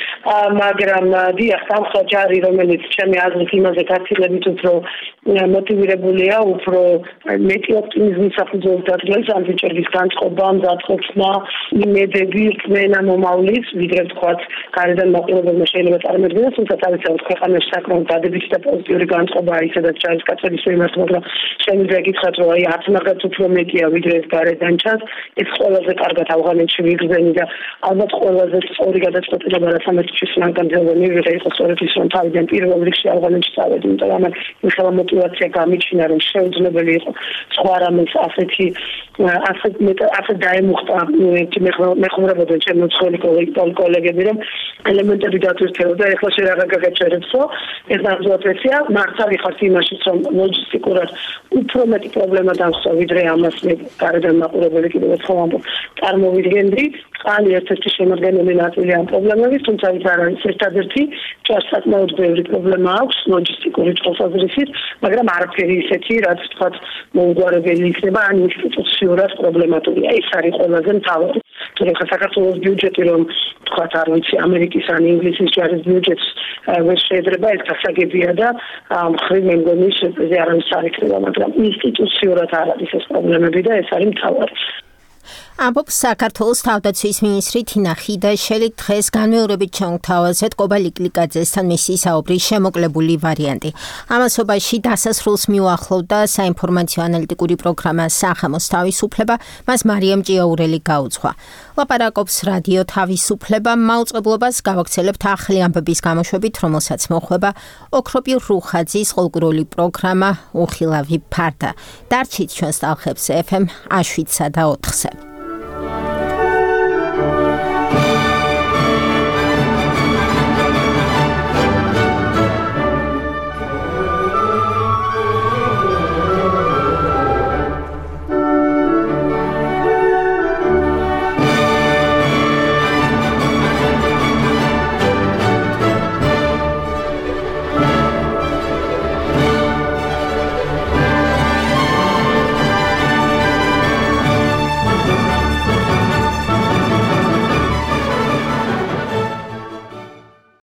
მაგრამ დიახ, სამხრეთ ჯარი, რომელიც ჩემი აზრით იმაზე გაცილებით უფრო მოტივირებულია, უფრო მეტი ოპტიმიზმის საფუძველზე დადგეს ამ ბიჭების განწყობა, მზადყოფნა, იმედები, რწმენა მომავლის, ვიდრე ვთქვათ, გარედან მაყურებელმა შეიძლება წარმოედგინოს, თუმცა თავისთავად ქვეყანაში საკმაოდ დადებითი და პოზიტიური განწყობა არის, სადაც ჯარისკაცების მიმართ, მაგრამ შემიძლია გითხრათ, რომ აი ათ მაგათ უფრო მეტია, ვიდრე ეს გარედან ჩანს, ეს ყველაზე კარგად ავღანეთში ვიგრძენი და ალბათ ყველაზე სწორი გადაწყვეტილება, რაც ამ ერთის მანკანძელზე მივიღე, იყო სწორედ ის, რომ თავიდან პირველ რიგში ავღანეთში წავედი, იმიტომ რომ ამან იმხელა მოტივაცია გამიჩინა, რომ შეუძლებელი იყო სხვა რამეს ასეთი ასეთ ასეთ დაემუხტა მეხმარებოდნენ ჩემი უცხოელი კოლეგები, რომ ელემენტები დათვირთებოდა, ეხლა შე რა გაგაჩერებსო, ეს ნამდვილად ესეა, მართალი ხართ იმაშიც, რომ ლოჯისტიკურად უფრო მეტი პრობლემა დამხსა, ვიდრე ამას მე გარედან მაყურებელი კიდევ ერთხელ ამბობ, წარმოვიდგენდი, წყალი ერთ-ერთი შემადგენელი ნაწილი ამ პრობლემების, თუმცა ის არ არის ერთადერთი, ჯარს საკმაოდ ბევრი პრობლემა აქვს ლოჯისტიკური თვალსაზრისით, მაგრამ არაფერი ისეთი, რაც თქვათ მოუგვარებელი იქნება, ან ინსტიტუციურად პრობლემატურია. ეს არის ყველაზე მთავარი. თუმცა საქართველოს ბიუჯეტი, რომ თქვათ არ ვიცი, ამერიკის ან ინგლისის ჯარის ბიუჯეტს ვერ შეედრება, ეს გასაგებია და მხრივ მე მგონი შეზე არავის არ იქნება, მაგრამ ინსტიტუციურად არ არის ეს პრობლემები და ეს არის მთავარი. ამბობს საქართველოს თავდაცვის მინისტრი თინა ხიდაშელი. დღეს განმეორებით ჩამოგთავაზეთ კობა ლიკლიკაძესთან მისი საუბრის შემოკლებული ვარიანტი. ამასობაში დასასრულს მიუახლოვდა საინფორმაციო ანალიტიკური პროგრამა სახამოს თავისუფლება, მას მარიამ ჭიაურელი გაუძღვა. ლაპარაკობს რადიო თავისუფლება, მაუწყებლობას გავაქცელებთ ახლი ამბების გამოშვებით, რომელსაც მოხვება ოქროპირ რუხაძის ყოლგურული პროგრამა უხილავი ფარდა. დარჩით ჩვენს ტალხებს ეფ ემ შვიდსა და ოთხზე.